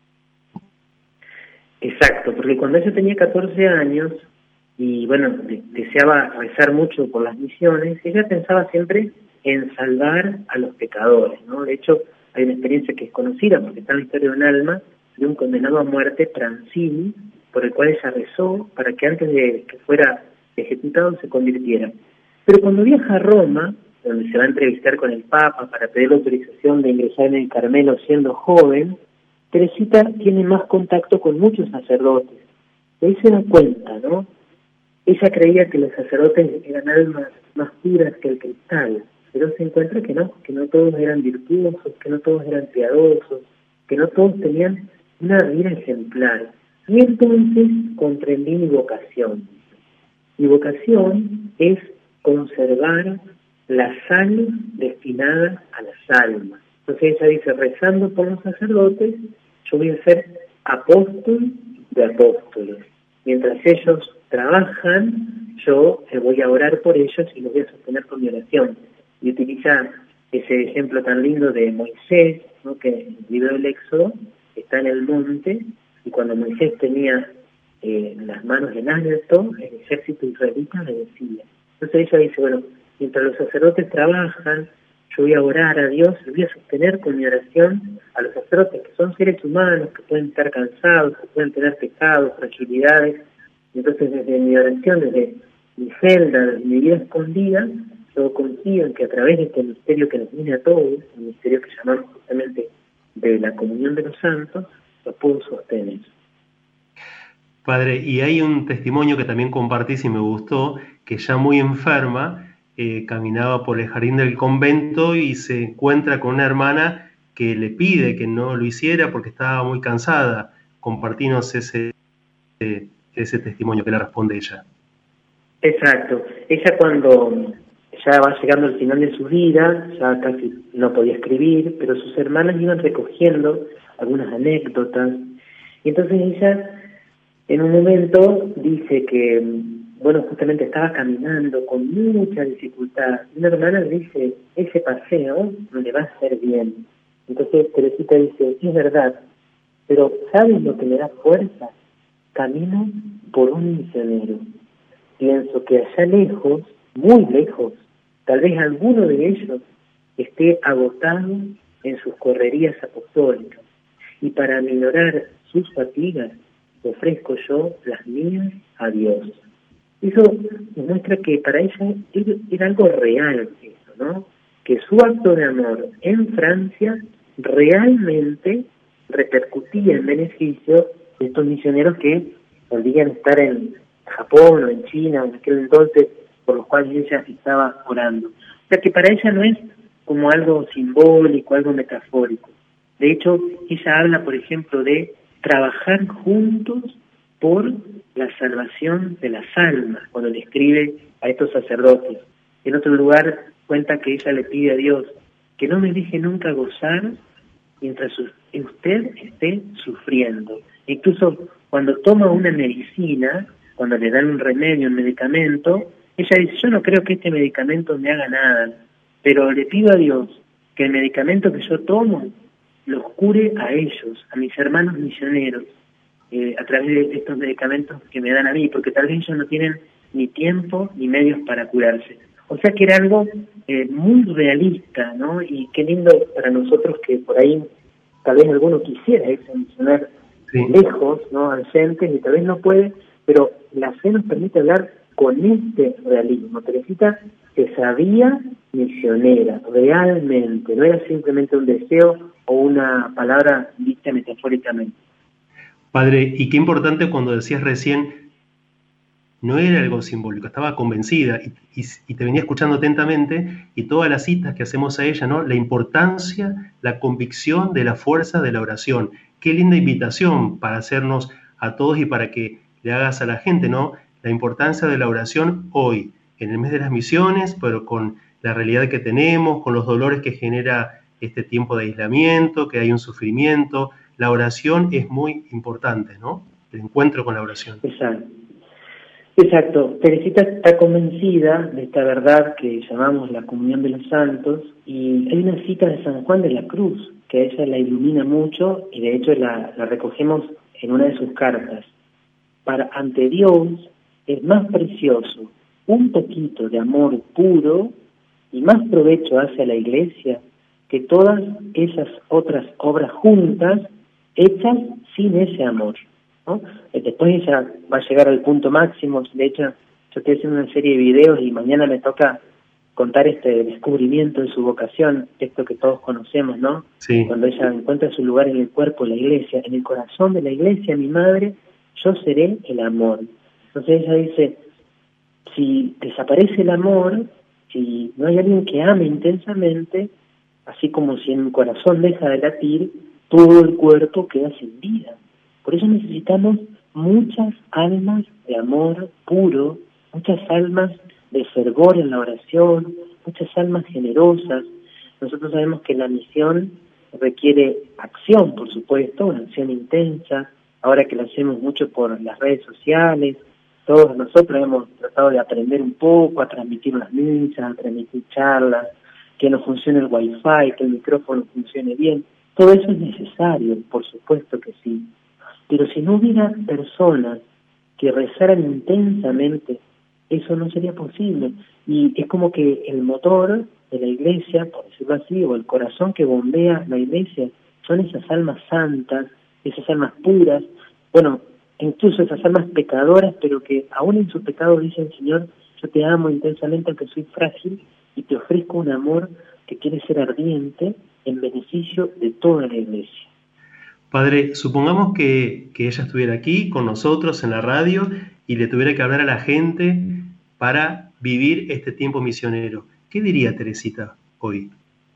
Exacto, porque cuando ella tenía catorce años y bueno, de- deseaba rezar mucho por las misiones, ella pensaba siempre en salvar a los pecadores, ¿no? De hecho, hay una experiencia que es conocida porque está en la historia de un alma de un condenado a muerte, Transini, por el cual ella rezó para que antes de que fuera ejecutado se convirtiera. Pero cuando viaja a Roma, donde se va a entrevistar con el Papa para pedir la autorización de ingresar en el Carmelo siendo joven, Teresita tiene más contacto con muchos sacerdotes. Y ahí se da cuenta, ¿no? Ella creía que los sacerdotes eran almas más puras que el cristal, pero se encuentra que no, que no todos eran virtuosos, que no todos eran piadosos, que no todos tenían una vida ejemplar. Y entonces comprendí mi vocación. Mi vocación es conservar la sal destinada a las almas. Entonces ella dice, rezando por los sacerdotes, yo voy a ser apóstol de apóstoles. Mientras ellos trabajan, yo voy a orar por ellos y los voy a sostener con mi oración. Y utiliza ese ejemplo tan lindo de Moisés, ¿no? Que en el libro del Éxodo está en el monte, y cuando Moisés tenía eh, las manos en alto, el ejército israelita le decía. Entonces ella dice, bueno, mientras los sacerdotes trabajan, yo voy a orar a Dios, y voy a sostener con mi oración a los sacerdotes, que son seres humanos, que pueden estar cansados, que pueden tener pecados, fragilidades. Entonces desde mi oración, desde mi celda, desde mi vida escondida, yo confío en que a través de este misterio que nos une a todos, el misterio que llamamos justamente de la comunión de los santos, lo puedo sostener. Padre, y hay un testimonio que también compartís y me gustó, que ya muy enferma, eh, caminaba por el jardín del convento y se encuentra con una hermana que le pide que no lo hiciera porque estaba muy cansada. Compartinos ese, ese, ese testimonio que le responde ella. Exacto. Ella cuando ya va llegando al final de su vida, ya casi no podía escribir, pero sus hermanas iban recogiendo algunas anécdotas. Y entonces ella, en un momento, dice que, bueno, justamente estaba caminando con mucha dificultad. Una hermana le dice, ese paseo no le va a hacer bien. Entonces Teresita dice, es verdad, pero ¿sabes lo que me da fuerza? Camino por un misionero. Pienso que allá lejos, muy lejos, tal vez alguno de ellos esté agotado en sus correrías apostólicas. Y para aminorar sus fatigas, ofrezco yo las mías a Dios. Eso demuestra que para ella era algo real eso, ¿no? Que su acto de amor en Francia realmente repercutía en beneficio de estos misioneros que solían estar en Japón o en China en aquel entonces, por los cuales ella estaba orando. O sea que para ella no es como algo simbólico, algo metafórico. De hecho, ella habla, por ejemplo, de trabajar juntos por la salvación de las almas, cuando le escribe a estos sacerdotes. En otro lugar cuenta que ella le pide a Dios que no me deje nunca gozar mientras usted esté sufriendo. Incluso cuando toma una medicina, cuando le dan un remedio, un medicamento, ella dice, yo no creo que este medicamento me haga nada, pero le pido a Dios que el medicamento que yo tomo los cure a ellos, a mis hermanos misioneros, eh, a través de estos medicamentos que me dan a mí, porque tal vez ellos no tienen ni tiempo ni medios para curarse. O sea que era algo eh, muy realista, ¿no? Y qué lindo para nosotros que por ahí tal vez alguno quisiera irse a misionar sí. lejos, ¿no? Ausentes, y tal vez no puede, pero la fe nos permite hablar con este realismo. Teresita se sabía misionera, realmente, no era simplemente un deseo o una palabra dicha metafóricamente. Padre, y qué importante cuando decías recién, no era algo simbólico, estaba convencida y, y, y te venía escuchando atentamente, y todas las citas que hacemos a ella, ¿no? La importancia, la convicción de la fuerza de la oración. Qué linda invitación para hacernos a todos y para que le hagas a la gente, ¿no? La importancia de la oración hoy, en el mes de las misiones, pero con la realidad que tenemos, con los dolores que genera este tiempo de aislamiento, que hay un sufrimiento. La oración es muy importante, ¿no? El encuentro con la oración. Exacto. Exacto. Teresita está convencida de esta verdad que llamamos la comunión de los santos, y hay una cita de San Juan de la Cruz que a ella la ilumina mucho, y de hecho la, la recogemos en una de sus cartas. Para ante Dios es más precioso un poquito de amor puro y más provecho hace a la Iglesia que todas esas otras obras juntas hechas sin ese amor, ¿no? Después ella va a llegar al punto máximo. De hecho, yo estoy haciendo una serie de videos y mañana me toca contar este descubrimiento de su vocación, esto que todos conocemos, ¿no? Sí. Cuando ella encuentra su lugar en el cuerpo de la Iglesia, en el corazón de la Iglesia, mi madre, yo seré el amor. Entonces ella dice, si desaparece el amor, si no hay alguien que ame intensamente, así como si en un corazón deja de latir, todo el cuerpo queda sin vida. Por eso necesitamos muchas almas de amor puro, muchas almas de fervor en la oración, muchas almas generosas. Nosotros sabemos que la misión requiere acción, por supuesto, una acción intensa. Ahora que lo hacemos mucho por las redes sociales, todos nosotros hemos tratado de aprender un poco a transmitir las misas, a transmitir charlas, que nos funcione el wifi, que el micrófono funcione bien. Todo eso es necesario, por supuesto que sí. Pero si no hubiera personas que rezaran intensamente, eso no sería posible. Y es como que el motor de la Iglesia, por decirlo así, o el corazón que bombea la Iglesia, son esas almas santas, esas almas puras, bueno, incluso esas almas pecadoras, pero que aún en su pecado dicen, Señor, yo te amo intensamente aunque soy frágil, y te ofrezco un amor que quiere ser ardiente en beneficio de toda la Iglesia. Padre, supongamos que, que ella estuviera aquí con nosotros en la radio y le tuviera que hablar a la gente para vivir este tiempo misionero. ¿Qué diría Teresita hoy?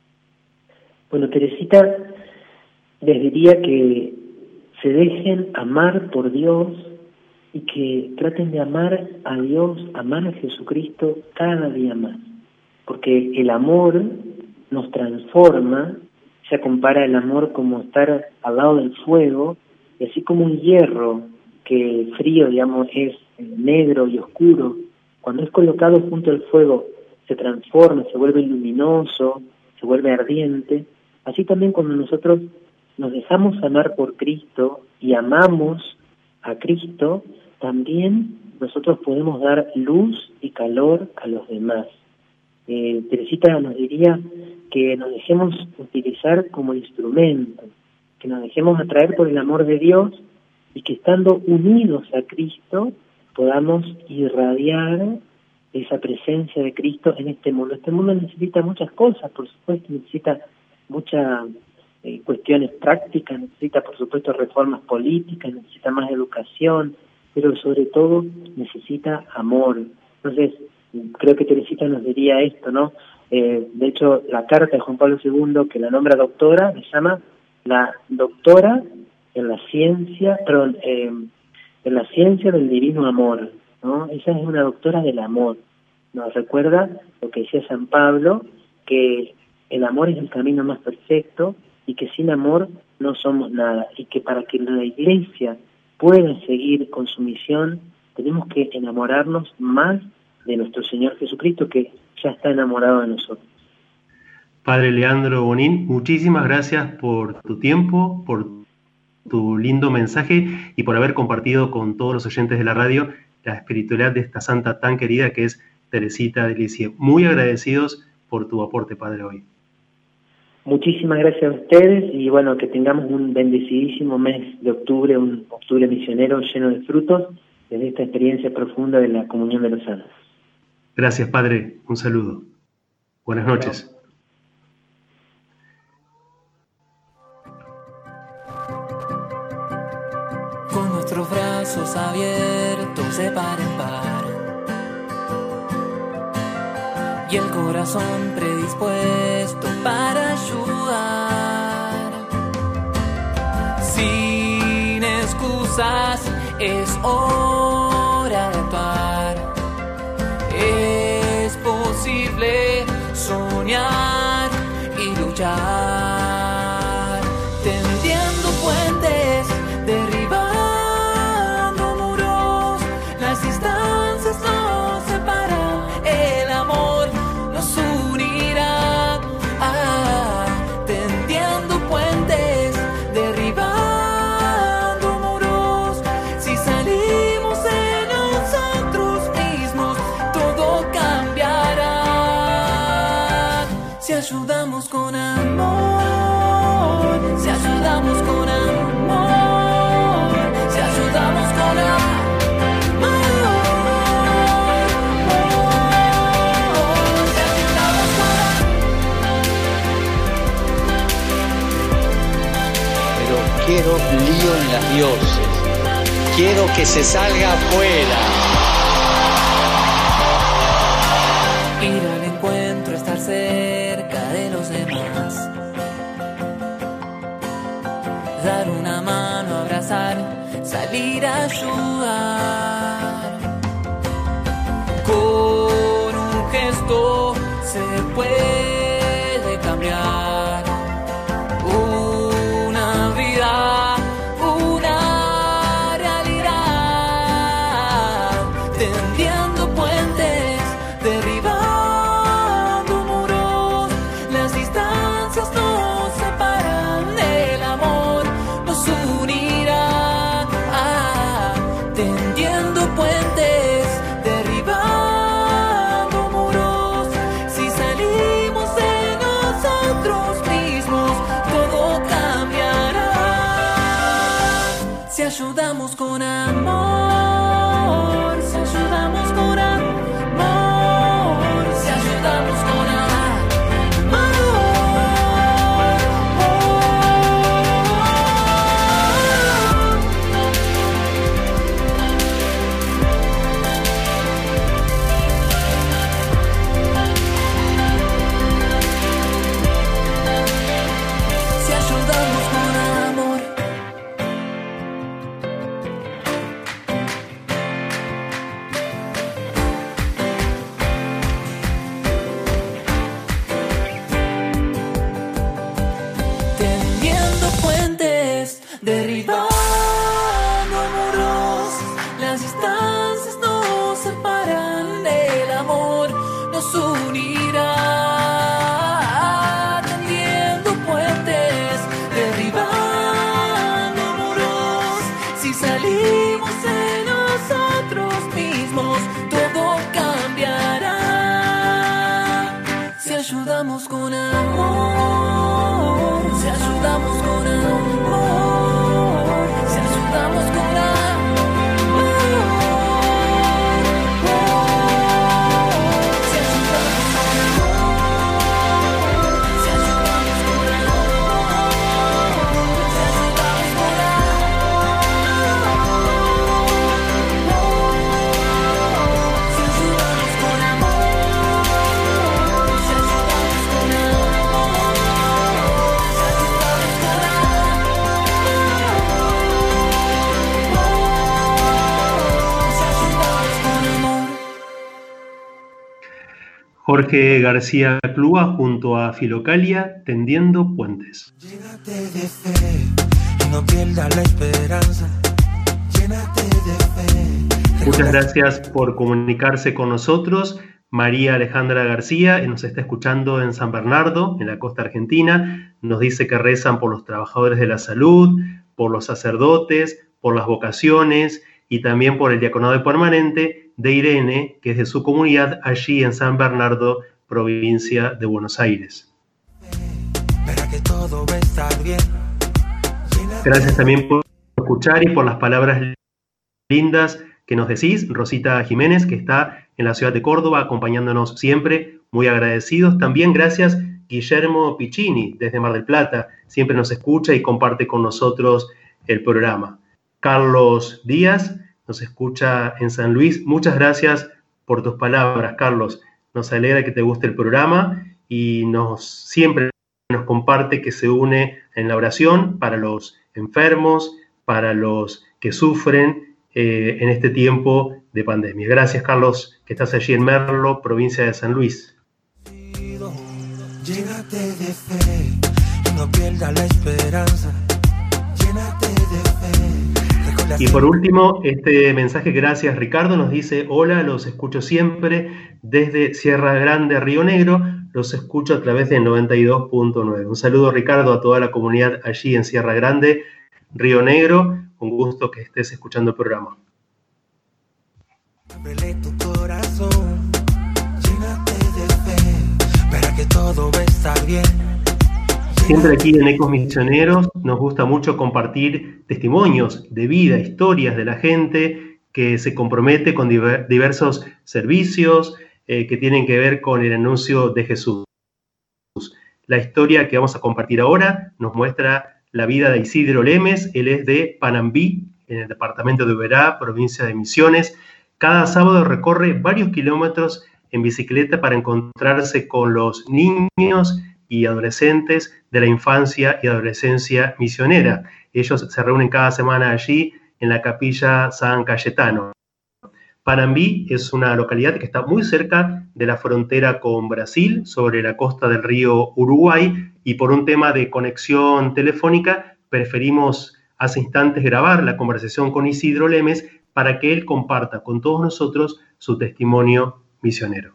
Bueno, Teresita les diría que se dejen amar por Dios y que traten de amar a Dios, amar a Jesucristo cada día más. Porque el amor nos transforma. Se compara el amor como estar al lado del fuego, y así como un hierro que frío, digamos, es negro y oscuro, cuando es colocado junto al fuego se transforma, se vuelve luminoso, se vuelve ardiente. Así también cuando nosotros nos dejamos amar por Cristo y amamos a Cristo, también nosotros podemos dar luz y calor a los demás. Eh, Teresita nos diría que nos dejemos utilizar como instrumento, que nos dejemos atraer por el amor de Dios y que estando unidos a Cristo podamos irradiar esa presencia de Cristo en este mundo. Este mundo necesita muchas cosas, por supuesto, necesita muchas eh, cuestiones prácticas, necesita por supuesto reformas políticas, necesita más educación, pero sobre todo necesita amor. Entonces, creo que Teresita nos diría esto, ¿no? Eh, de hecho, la carta de Juan Pablo segundo, que la nombra doctora, se llama la doctora en la ciencia, perdón, eh, en la ciencia del divino amor, ¿no? Ella es una doctora del amor. Nos recuerda lo que decía San Pablo, que el amor es el camino más perfecto y que sin amor no somos nada, y que para que la Iglesia pueda seguir con su misión tenemos que enamorarnos más de nuestro Señor Jesucristo, que ya está enamorado de nosotros. Padre Leandro Bonín, muchísimas gracias por tu tiempo, por tu lindo mensaje y por haber compartido con todos los oyentes de la radio la espiritualidad de esta santa tan querida que es Teresita de Lisieux. Muy agradecidos por tu aporte, Padre, hoy. Muchísimas gracias a ustedes y bueno, que tengamos un bendecidísimo mes de octubre, un octubre misionero lleno de frutos desde esta experiencia profunda de la comunión de los santos. Gracias, Padre. Un saludo. Buenas noches. Con nuestros brazos abiertos de par en par y el corazón predispuesto para ayudar, sin excusas es hora de actuar. Es posible soñar y luchar. dioses. Quiero que se salga afuera. Ir al encuentro, estar cerca de los demás. Dar una mano, abrazar, salir a ayudar. Con un gesto se puede cambiar una vida, una realidad, tendiendo puentes, derribando muros. Las distancias nos separan, del amor nos unirá, ah, tendiendo puentes, derribando muros. Si salimos de nosotros mismos, todo cambiará. Si ayudamos con amor, si ayudamos con amor, si ayudamos con amor. Si ayudamos con amor. Tendiendo puentes, derribando muros. Las distancias nos separan, del amor nos unirá. Tendiendo puentes, derribando muros. Si salimos de nosotros mismos, todo cambiará. Si ayudamos con amor, si ayudamos con amor, si ayudamos con amor, si ayudamos con amor, si ayudamos con amor, si ayudamos con amor, si ayudamos con amor, si ayudamos con Jorge García Clúa junto a Filocalia, Tendiendo Puentes. Llénate de fe y no pierdas la esperanza. Llénate de fe. Muchas gracias por comunicarse con nosotros. María Alejandra García nos está escuchando en San Bernardo, en la costa argentina. Nos dice que rezan por los trabajadores de la salud, por los sacerdotes, por las vocaciones y también por el diaconado permanente de Irene, que es de su comunidad allí en San Bernardo, provincia de Buenos Aires. Gracias también por escuchar y por las palabras lindas que nos decís. Rosita Jiménez, que está en la ciudad de Córdoba, acompañándonos siempre, muy agradecidos. También gracias Guillermo Piccini, desde Mar del Plata, siempre nos escucha y comparte con nosotros el programa. Carlos Díaz nos escucha en San Luis. Muchas gracias por tus palabras, Carlos. Nos alegra que te guste el programa y nos siempre nos comparte que se une en la oración para los enfermos, para los que sufren eh, en este tiempo de pandemia. Gracias, Carlos, que estás allí en Merlo, provincia de San Luis. Llénate de fe y no pierdas la esperanza. Llénate de fe. Y por último, este mensaje, gracias Ricardo, nos dice: hola, los escucho siempre desde Sierra Grande, Río Negro, los escucho a través del noventa y dos punto nueve. Un saludo, Ricardo, a toda la comunidad allí en Sierra Grande, Río Negro. Un gusto que estés escuchando el programa. Ábrele tu corazón, llénate de fe, para que todo va a estar bien. Siempre aquí en Ecos Misioneros nos gusta mucho compartir testimonios de vida, historias de la gente que se compromete con diver, diversos servicios eh, que tienen que ver con el anuncio de Jesús. La historia que vamos a compartir ahora nos muestra la vida de Isidro Lemes. Él es de Panambí, en el departamento de Oberá, provincia de Misiones. Cada sábado recorre varios kilómetros en bicicleta para encontrarse con los niños y adolescentes de la infancia y adolescencia misionera. Ellos se reúnen cada semana allí en la capilla San Cayetano. Panambí es una localidad que está muy cerca de la frontera con Brasil, sobre la costa del río Uruguay, y por un tema de conexión telefónica preferimos hace instantes grabar la conversación con Isidro Lemes para que él comparta con todos nosotros su testimonio misionero.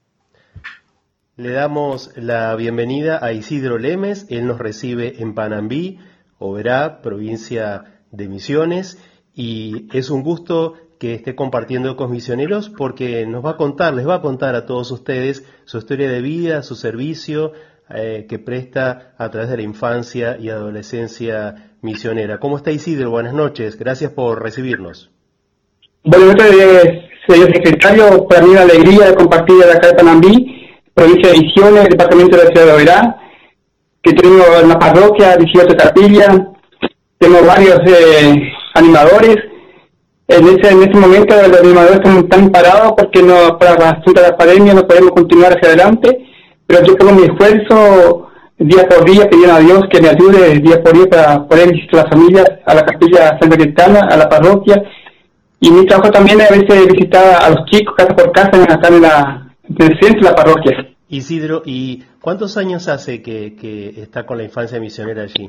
Le damos la bienvenida a Isidro Lemes. Él nos recibe en Panambí, Oberá, provincia de Misiones, y es un gusto que esté compartiendo con misioneros porque nos va a contar, les va a contar a todos ustedes su historia de vida, su servicio eh, que presta a través de la infancia y adolescencia misionera. ¿Cómo está Isidro? Buenas noches, gracias por recibirnos. Buenas noches, señor secretario. Para mí una alegría de compartir acá de Panambí, provincia de Misiones, departamento de la ciudad de Oberá, que tenemos una parroquia, dieciocho capillas, tenemos varios eh, animadores. En este, en este momento los animadores están parados porque no, para el asunto de la pandemia no podemos continuar hacia adelante, pero yo pongo mi esfuerzo día por día pidiendo a Dios que me ayude día por día para poder visitar a las familias, a la capilla Santa Cayetana, a la parroquia, y mi trabajo también es a veces visitar a los chicos casa por casa acá en, la, en el centro de la parroquia. Isidro, ¿y cuántos años hace que, que está con la infancia misionera allí?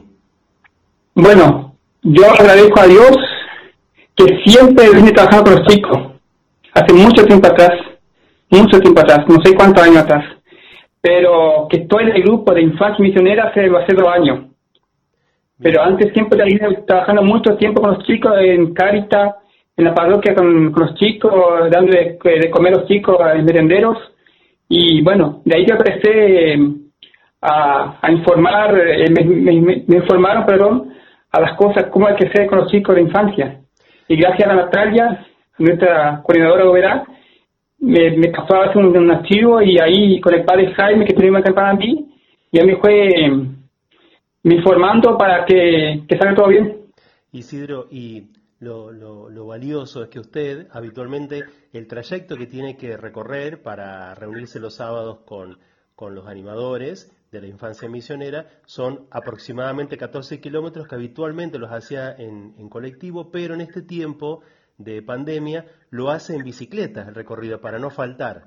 Bueno, yo agradezco a Dios que siempre vine trabajando con los chicos, hace mucho tiempo atrás, mucho tiempo atrás, no sé cuántos años atrás, pero que estoy en el grupo de infancia misionera hace, hace dos años. Pero antes siempre vine trabajando mucho tiempo con los chicos en Caritas, en la parroquia con, con los chicos, dándole de comer a los chicos en merenderos, y bueno, de ahí yo empecé a, a informar, eh, me, me, me informaron, perdón, a las cosas, cómo hay que hacer con los chicos de infancia. Y gracias a Natalia, nuestra coordinadora de Oberá, me, me pasó a hacer un, un archivo, y ahí con el padre Jaime, que tenemos acá en Panambí, y él me fue me informando para que, que salga todo bien. Isidro, y lo, lo, lo valioso es que usted, habitualmente, el trayecto que tiene que recorrer para reunirse los sábados con, con los animadores de la infancia misionera son aproximadamente catorce kilómetros, que habitualmente los hacía en, en colectivo, pero en este tiempo de pandemia lo hace en bicicleta el recorrido para no faltar.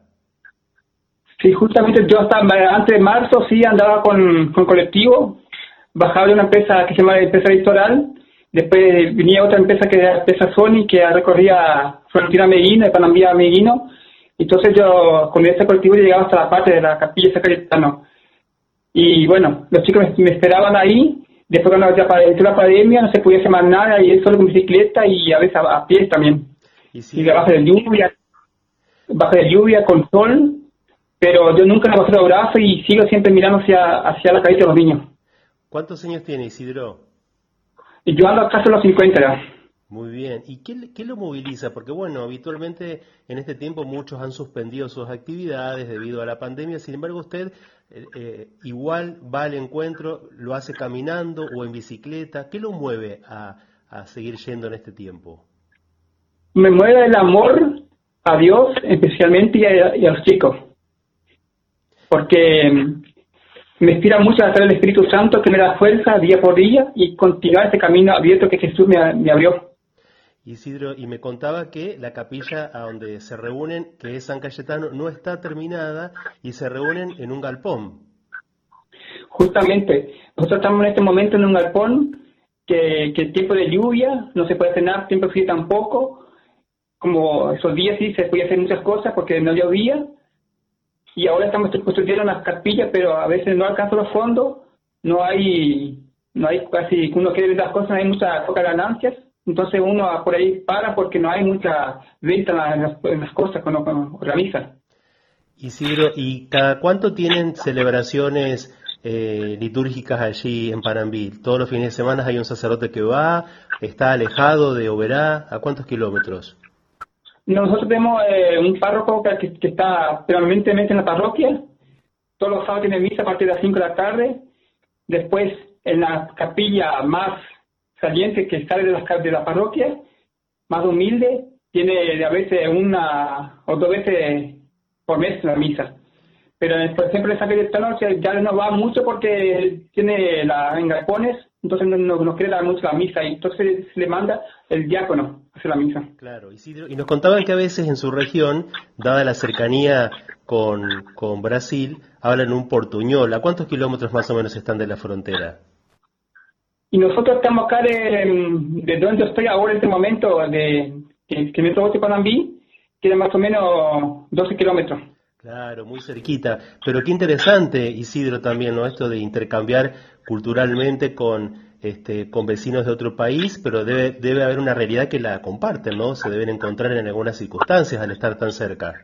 Sí, justamente yo hasta antes de marzo sí andaba con, con colectivo, bajaba de una empresa que se llama Empresa Litoral, después venía otra empresa que era la empresa Sony, que recorría Frontera Meguino, de Panambí a Meguino, entonces yo con ese colectivo llegaba hasta la parte de la capilla San Cayetano. Y bueno, los chicos me, me esperaban ahí. Después cuando ya entró la pandemia no se podía hacer más nada, y solo con bicicleta y a veces a, a pie también. Y, sí, y baja de lluvia, baja de lluvia con sol, pero yo nunca me bajé los brazos y sigo siempre mirando hacia, hacia la cabeza de los niños. ¿Cuántos años tiene Isidro? Y yo ando casi a los cincuenta ya. Muy bien. ¿Y qué, qué lo moviliza? Porque bueno, habitualmente en este tiempo muchos han suspendido sus actividades debido a la pandemia. Sin embargo, usted eh, eh, igual va al encuentro, lo hace caminando o en bicicleta. ¿Qué lo mueve a, a seguir yendo en este tiempo? Me mueve el amor a Dios, especialmente, y a, y a los chicos. Porque me inspira mucho a través del Espíritu Santo, que me da fuerza día por día y continuar este camino abierto que Jesús me, me abrió. Isidro, y me contaba que la capilla a donde se reúnen, que es San Cayetano, no está terminada y se reúnen en un galpón. Justamente, nosotros estamos en este momento en un galpón que, que tiempo de lluvia no se puede hacer nada, tiempo de frío tampoco, como esos días sí se podía hacer muchas cosas porque no llovía, y ahora estamos construyendo unas capillas, pero a veces no alcanzan los fondos, no hay, no hay casi, uno quiere ver las cosas, no hay muchas pocas ganancias. Entonces uno por ahí para porque no hay mucha venta en las, en las cosas que uno, uno organiza. Isidro, ¿y cada cuánto tienen celebraciones eh, litúrgicas allí en Panambí? ¿Todos los fines de semana hay un sacerdote que va? ¿Está alejado de Oberá? ¿A cuántos kilómetros? Nosotros tenemos eh, un párroco que, que está permanentemente en la parroquia. Todos los sábados tiene misa a partir de las cinco de la tarde. Después en la capilla más saliente que sale de la, de la parroquia, más humilde, tiene a veces una o dos veces por mes la misa. Pero, por ejemplo, esa cayetano ya no va mucho porque tiene la, en galpones, entonces no, no, no quiere dar mucho la misa, y entonces se le manda el diácono a hacer la misa. Claro, Isidro. Y nos contaban que a veces en su región, dada la cercanía con, con Brasil, hablan un portuñol. ¿A cuántos kilómetros más o menos están de la frontera? Y nosotros estamos acá de, de donde yo estoy ahora en este momento, de que, que me tomo de Panambí, tiene más o menos doce kilómetros. Claro, muy cerquita. Pero qué interesante, Isidro, también, ¿no? Esto de intercambiar culturalmente con este con vecinos de otro país, pero debe debe haber una realidad que la comparten, ¿no? Se deben encontrar en algunas circunstancias al estar tan cerca.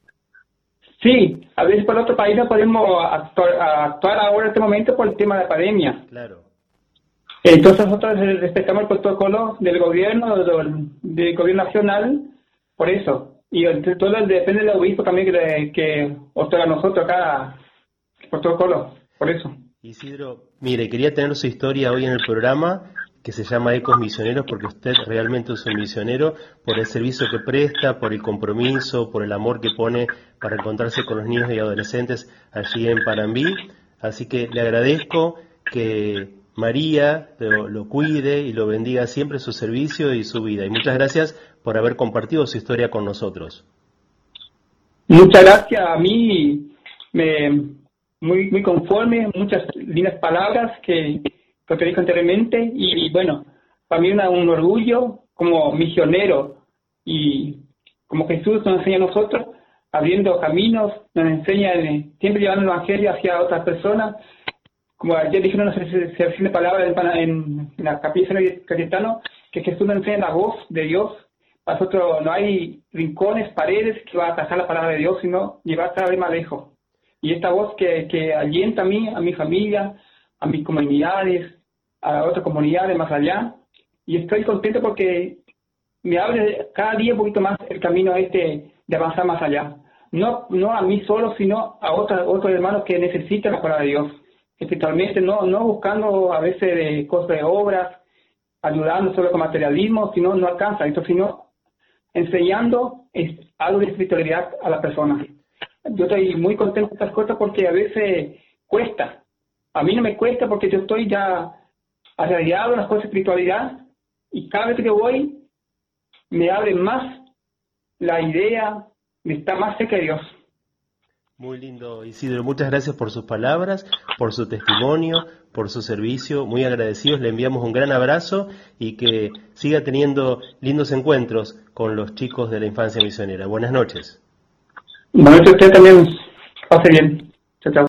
Sí, a veces por otro país no podemos actuar, actuar ahora en este momento por el tema de la pandemia. Claro. Entonces nosotros respetamos el protocolo del gobierno, del, del gobierno nacional, por eso. Y todo depende del obispo también que, que otorga a nosotros acá el protocolo, por eso. Isidro, mire, quería tener su historia hoy en el programa, que se llama Ecos Misioneros, porque usted realmente es un misionero por el servicio que presta, por el compromiso, por el amor que pone para encontrarse con los niños y adolescentes allí en Panambí. Así que le agradezco que María lo, lo cuide y lo bendiga siempre su servicio y su vida. Y muchas gracias por haber compartido su historia con nosotros. Muchas gracias. A mí me muy muy conforme, muchas lindas palabras que, que te dije anteriormente, y, y bueno, para mí una, un orgullo como misionero, y como Jesús nos enseña a nosotros, abriendo caminos, nos enseña eh, siempre llevando el evangelio hacia otras personas. Como ayer dijeron una sección de palabras en, en, en la capilla de Cayetano, que Jesús nos enseña la voz de Dios. Para nosotros no hay rincones, paredes que va a atajar la palabra de Dios, sino llevar cada vez más lejos. Y esta voz que, que alienta a mí, a mi familia, a mis comunidades, a otras comunidades más allá. Y estoy contento porque me abre cada día un poquito más el camino este de avanzar más allá. No, no a mí solo, sino a otros, otros hermanos que necesitan la palabra de Dios. Especialmente no, no buscando a veces de cosas de obras, ayudando solo con materialismo, sino no alcanza. Esto sino enseñando es algo de espiritualidad a las personas. Yo estoy muy contento de estas cosas porque a veces cuesta. A mí no me cuesta porque yo estoy ya arraigado en las cosas de espiritualidad, y cada vez que yo voy me abre más la idea de estar más cerca de Dios. Muy lindo, Isidro. Muchas gracias por sus palabras, por su testimonio, por su servicio. Muy agradecidos. Le enviamos un gran abrazo y que siga teniendo lindos encuentros con los chicos de la infancia misionera. Buenas noches. Buenas noches, usted también. Pase bien. Chao, chao.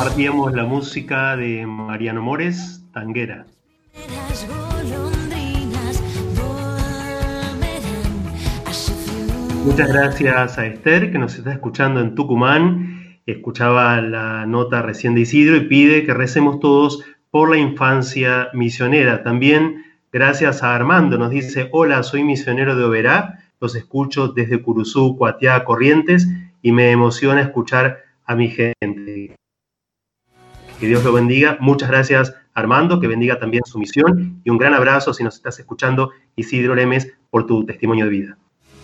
Compartíamos la música de Mariano Mores, Tanguera. Muchas gracias a Esther, que nos está escuchando en Tucumán. Escuchaba la nota recién de Isidro y pide que recemos todos por la infancia misionera. También gracias a Armando, nos dice: hola, soy misionero de Oberá, los escucho desde Curuzú, Cuatiá, Corrientes, y me emociona escuchar a mi gente. Que Dios lo bendiga. Muchas gracias, Armando, que bendiga también su misión, y un gran abrazo, si nos estás escuchando, Isidro Lemes, por tu testimonio de vida.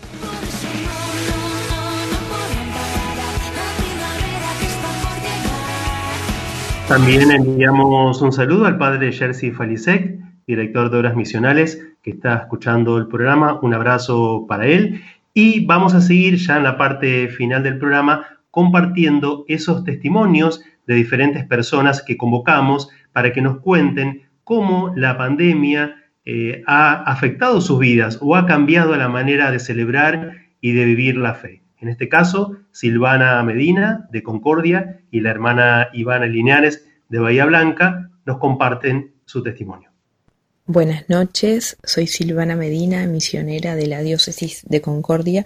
También enviamos un saludo al padre Jerzy Falisek, director de Obras Misionales, que está escuchando el programa. Un abrazo para él. Y vamos a seguir ya en la parte final del programa compartiendo esos testimonios de diferentes personas que convocamos para que nos cuenten cómo la pandemia eh, ha afectado sus vidas o ha cambiado la manera de celebrar y de vivir la fe. En este caso, Silvana Medina, de Concordia, y la hermana Ivana Linares, de Bahía Blanca, nos comparten su testimonio. Buenas noches, soy Silvana Medina, misionera de la diócesis de Concordia,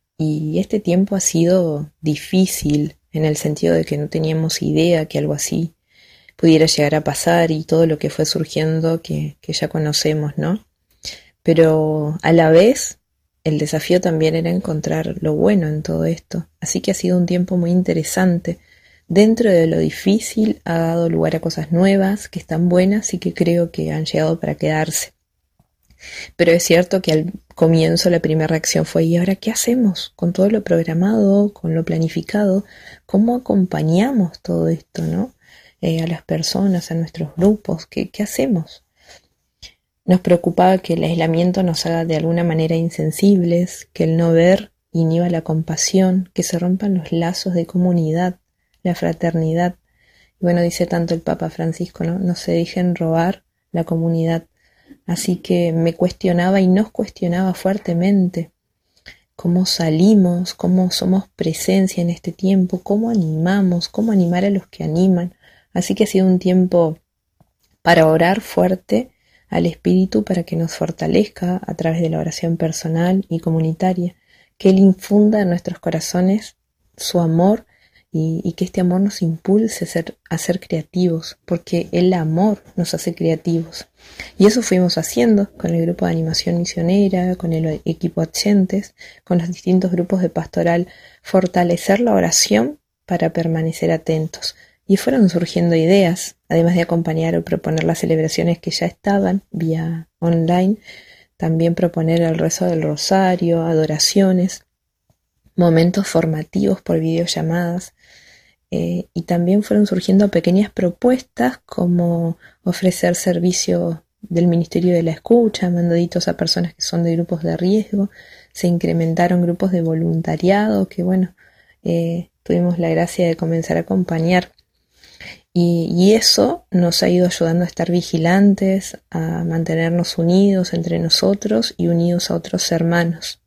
y este tiempo ha sido difícil en el sentido de que no teníamos idea que algo así pudiera llegar a pasar y todo lo que fue surgiendo que, que ya conocemos, ¿no? Pero a la vez el desafío también era encontrar lo bueno en todo esto, así que ha sido un tiempo muy interesante. Dentro de lo difícil ha dado lugar a cosas nuevas que están buenas y que creo que han llegado para quedarse. Pero es cierto que al comienzo la primera reacción fue: ¿y ahora qué hacemos? Con todo lo programado, con lo planificado, ¿cómo acompañamos todo esto, no? Eh, a las personas, a nuestros grupos, ¿qué, qué hacemos? Nos preocupaba que el aislamiento nos haga de alguna manera insensibles, que el no ver inhiba la compasión, que se rompan los lazos de comunidad, la fraternidad. Y bueno, dice tanto el Papa Francisco, ¿no? No se dejen robar la comunidad. Así que me cuestionaba y nos cuestionaba fuertemente cómo salimos, cómo somos presencia en este tiempo, cómo animamos, cómo animar a los que animan. Así que ha sido un tiempo para orar fuerte al Espíritu para que nos fortalezca a través de la oración personal y comunitaria, que Él infunda en nuestros corazones su amor y, y que este amor nos impulse a ser, a ser creativos, porque el amor nos hace creativos. Y eso fuimos haciendo con el grupo de animación misionera, con el equipo Achentes, con los distintos grupos de pastoral, fortalecer la oración para permanecer atentos. Y fueron surgiendo ideas, además de acompañar o proponer las celebraciones que ya estaban vía online, también proponer el rezo del rosario, adoraciones, momentos formativos por videollamadas, eh, y también fueron surgiendo pequeñas propuestas como ofrecer servicio del Ministerio de la Escucha, mandaditos a personas que son de grupos de riesgo. Se incrementaron grupos de voluntariado que, bueno, eh, tuvimos la gracia de comenzar a acompañar. Y, y eso nos ha ido ayudando a estar vigilantes, a mantenernos unidos entre nosotros y unidos a otros hermanos.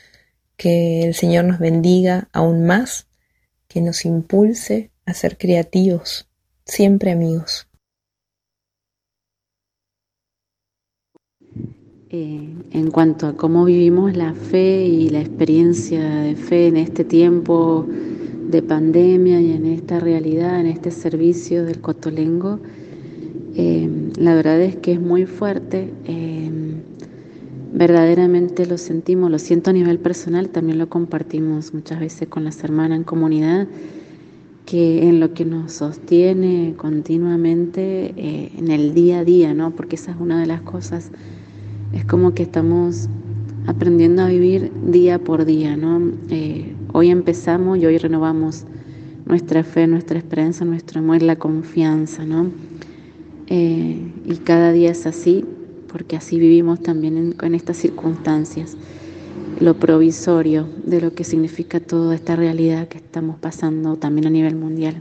Que el Señor nos bendiga aún más, que nos impulse a ser creativos, siempre amigos. Eh, en cuanto a cómo vivimos la fe y la experiencia de fe en este tiempo de pandemia y en esta realidad, en este servicio del Cotolengo, eh, la verdad es que es muy fuerte. Eh, verdaderamente lo sentimos, lo siento a nivel personal, también lo compartimos muchas veces con las hermanas en comunidad, que en lo que nos sostiene continuamente eh, en el día a día, ¿no? Porque esa es una de las cosas, es como que estamos aprendiendo a vivir día por día, ¿no? Eh, hoy empezamos y hoy renovamos nuestra fe, nuestra esperanza, nuestro amor, la confianza, ¿no? Eh, y cada día es así, porque así vivimos también en, en estas circunstancias, lo provisorio de lo que significa toda esta realidad que estamos pasando también a nivel mundial.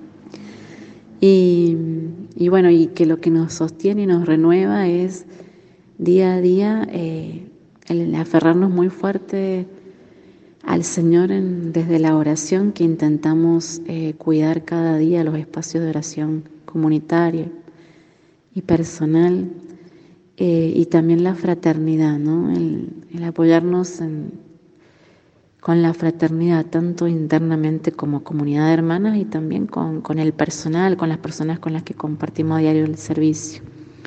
Y, y bueno, y que lo que nos sostiene y nos renueva es día a día eh, el aferrarnos muy fuerte al Señor en, desde la oración, que intentamos eh, cuidar cada día los espacios de oración comunitaria y personal, eh, y también la fraternidad, ¿no? El, el apoyarnos en, con la fraternidad, tanto internamente como comunidad de hermanas y también con, con el personal, con las personas con las que compartimos a diario el servicio.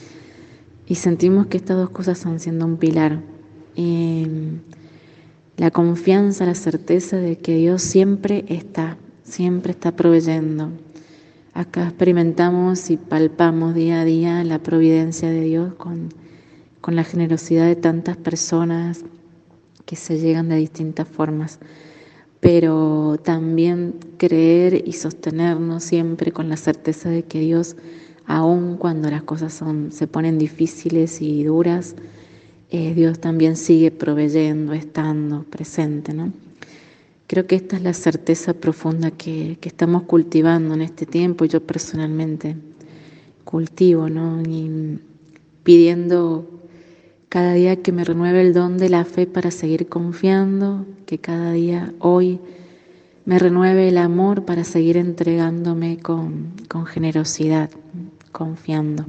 Y sentimos que estas dos cosas están siendo un pilar. Eh, la confianza, la certeza de que Dios siempre está, siempre está proveyendo. Acá experimentamos y palpamos día a día la providencia de Dios con, con la generosidad de tantas personas que se llegan de distintas formas, pero también creer y sostenernos siempre con la certeza de que Dios, aun cuando las cosas son, se ponen difíciles y duras, eh, Dios también sigue proveyendo, estando presente, ¿no? Creo que esta es la certeza profunda que, que estamos cultivando en este tiempo, y yo personalmente cultivo, ¿no? Y pidiendo cada día que me renueve el don de la fe para seguir confiando, que cada día hoy me renueve el amor para seguir entregándome con, con generosidad, confiando.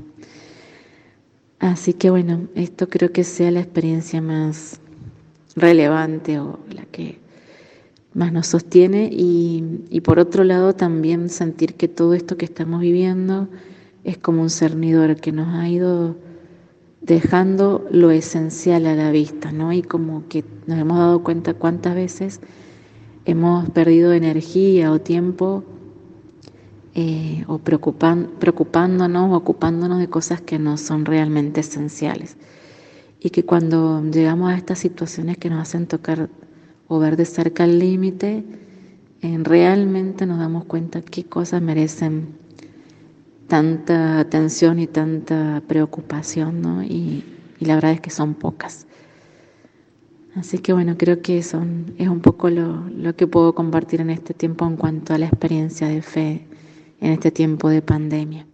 Así que bueno, esto creo que sea la experiencia más relevante o la que más nos sostiene, y, y por otro lado también sentir que todo esto que estamos viviendo es como un cernidor que nos ha ido dejando lo esencial a la vista, ¿no? Y como que nos hemos dado cuenta cuántas veces hemos perdido energía o tiempo eh, o preocupan, preocupándonos o ocupándonos de cosas que no son realmente esenciales. Y que cuando llegamos a estas situaciones que nos hacen tocar o ver de cerca el límite, eh, realmente nos damos cuenta qué cosas merecen tanta atención y tanta preocupación, ¿no? Y, y la verdad es que son pocas. Así que bueno, creo que son, es un poco lo, lo que puedo compartir en este tiempo en cuanto a la experiencia de fe en este tiempo de pandemia.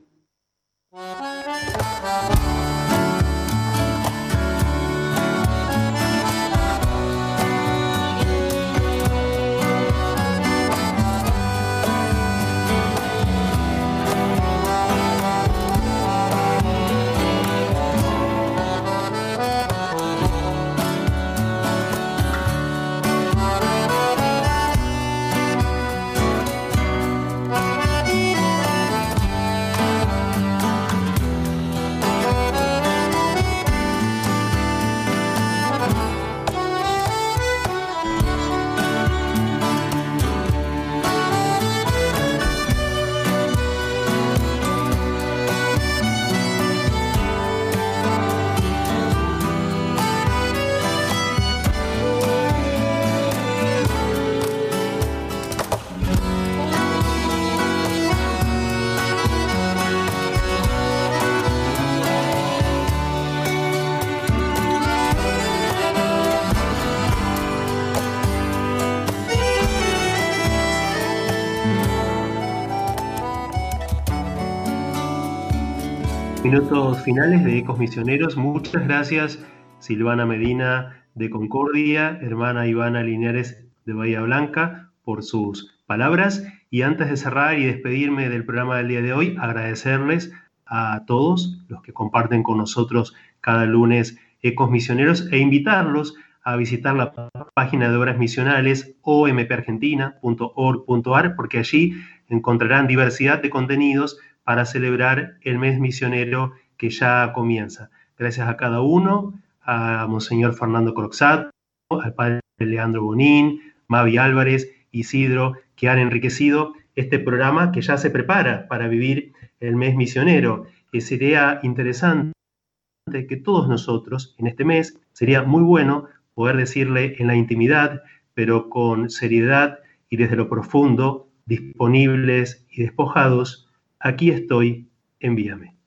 Minutos finales de Ecos Misioneros. Muchas gracias, Silvana Medina de Concordia, hermana Ivana Linares de Bahía Blanca, por sus palabras. Y antes de cerrar y despedirme del programa del día de hoy, agradecerles a todos los que comparten con nosotros cada lunes Ecos Misioneros e invitarlos a visitar la página de Obras Misionales o m p argentina punto org punto a r, porque allí encontrarán diversidad de contenidos para celebrar el mes misionero que ya comienza. Gracias a cada uno, a Monseñor Fernando Croxat, al Padre Leandro Bonín, Mavi Álvarez, Isidro, que han enriquecido este programa que ya se prepara para vivir el mes misionero. Y sería interesante que todos nosotros, en este mes, sería muy bueno poder decirle en la intimidad, pero con seriedad y desde lo profundo, disponibles y despojados: aquí estoy, envíame.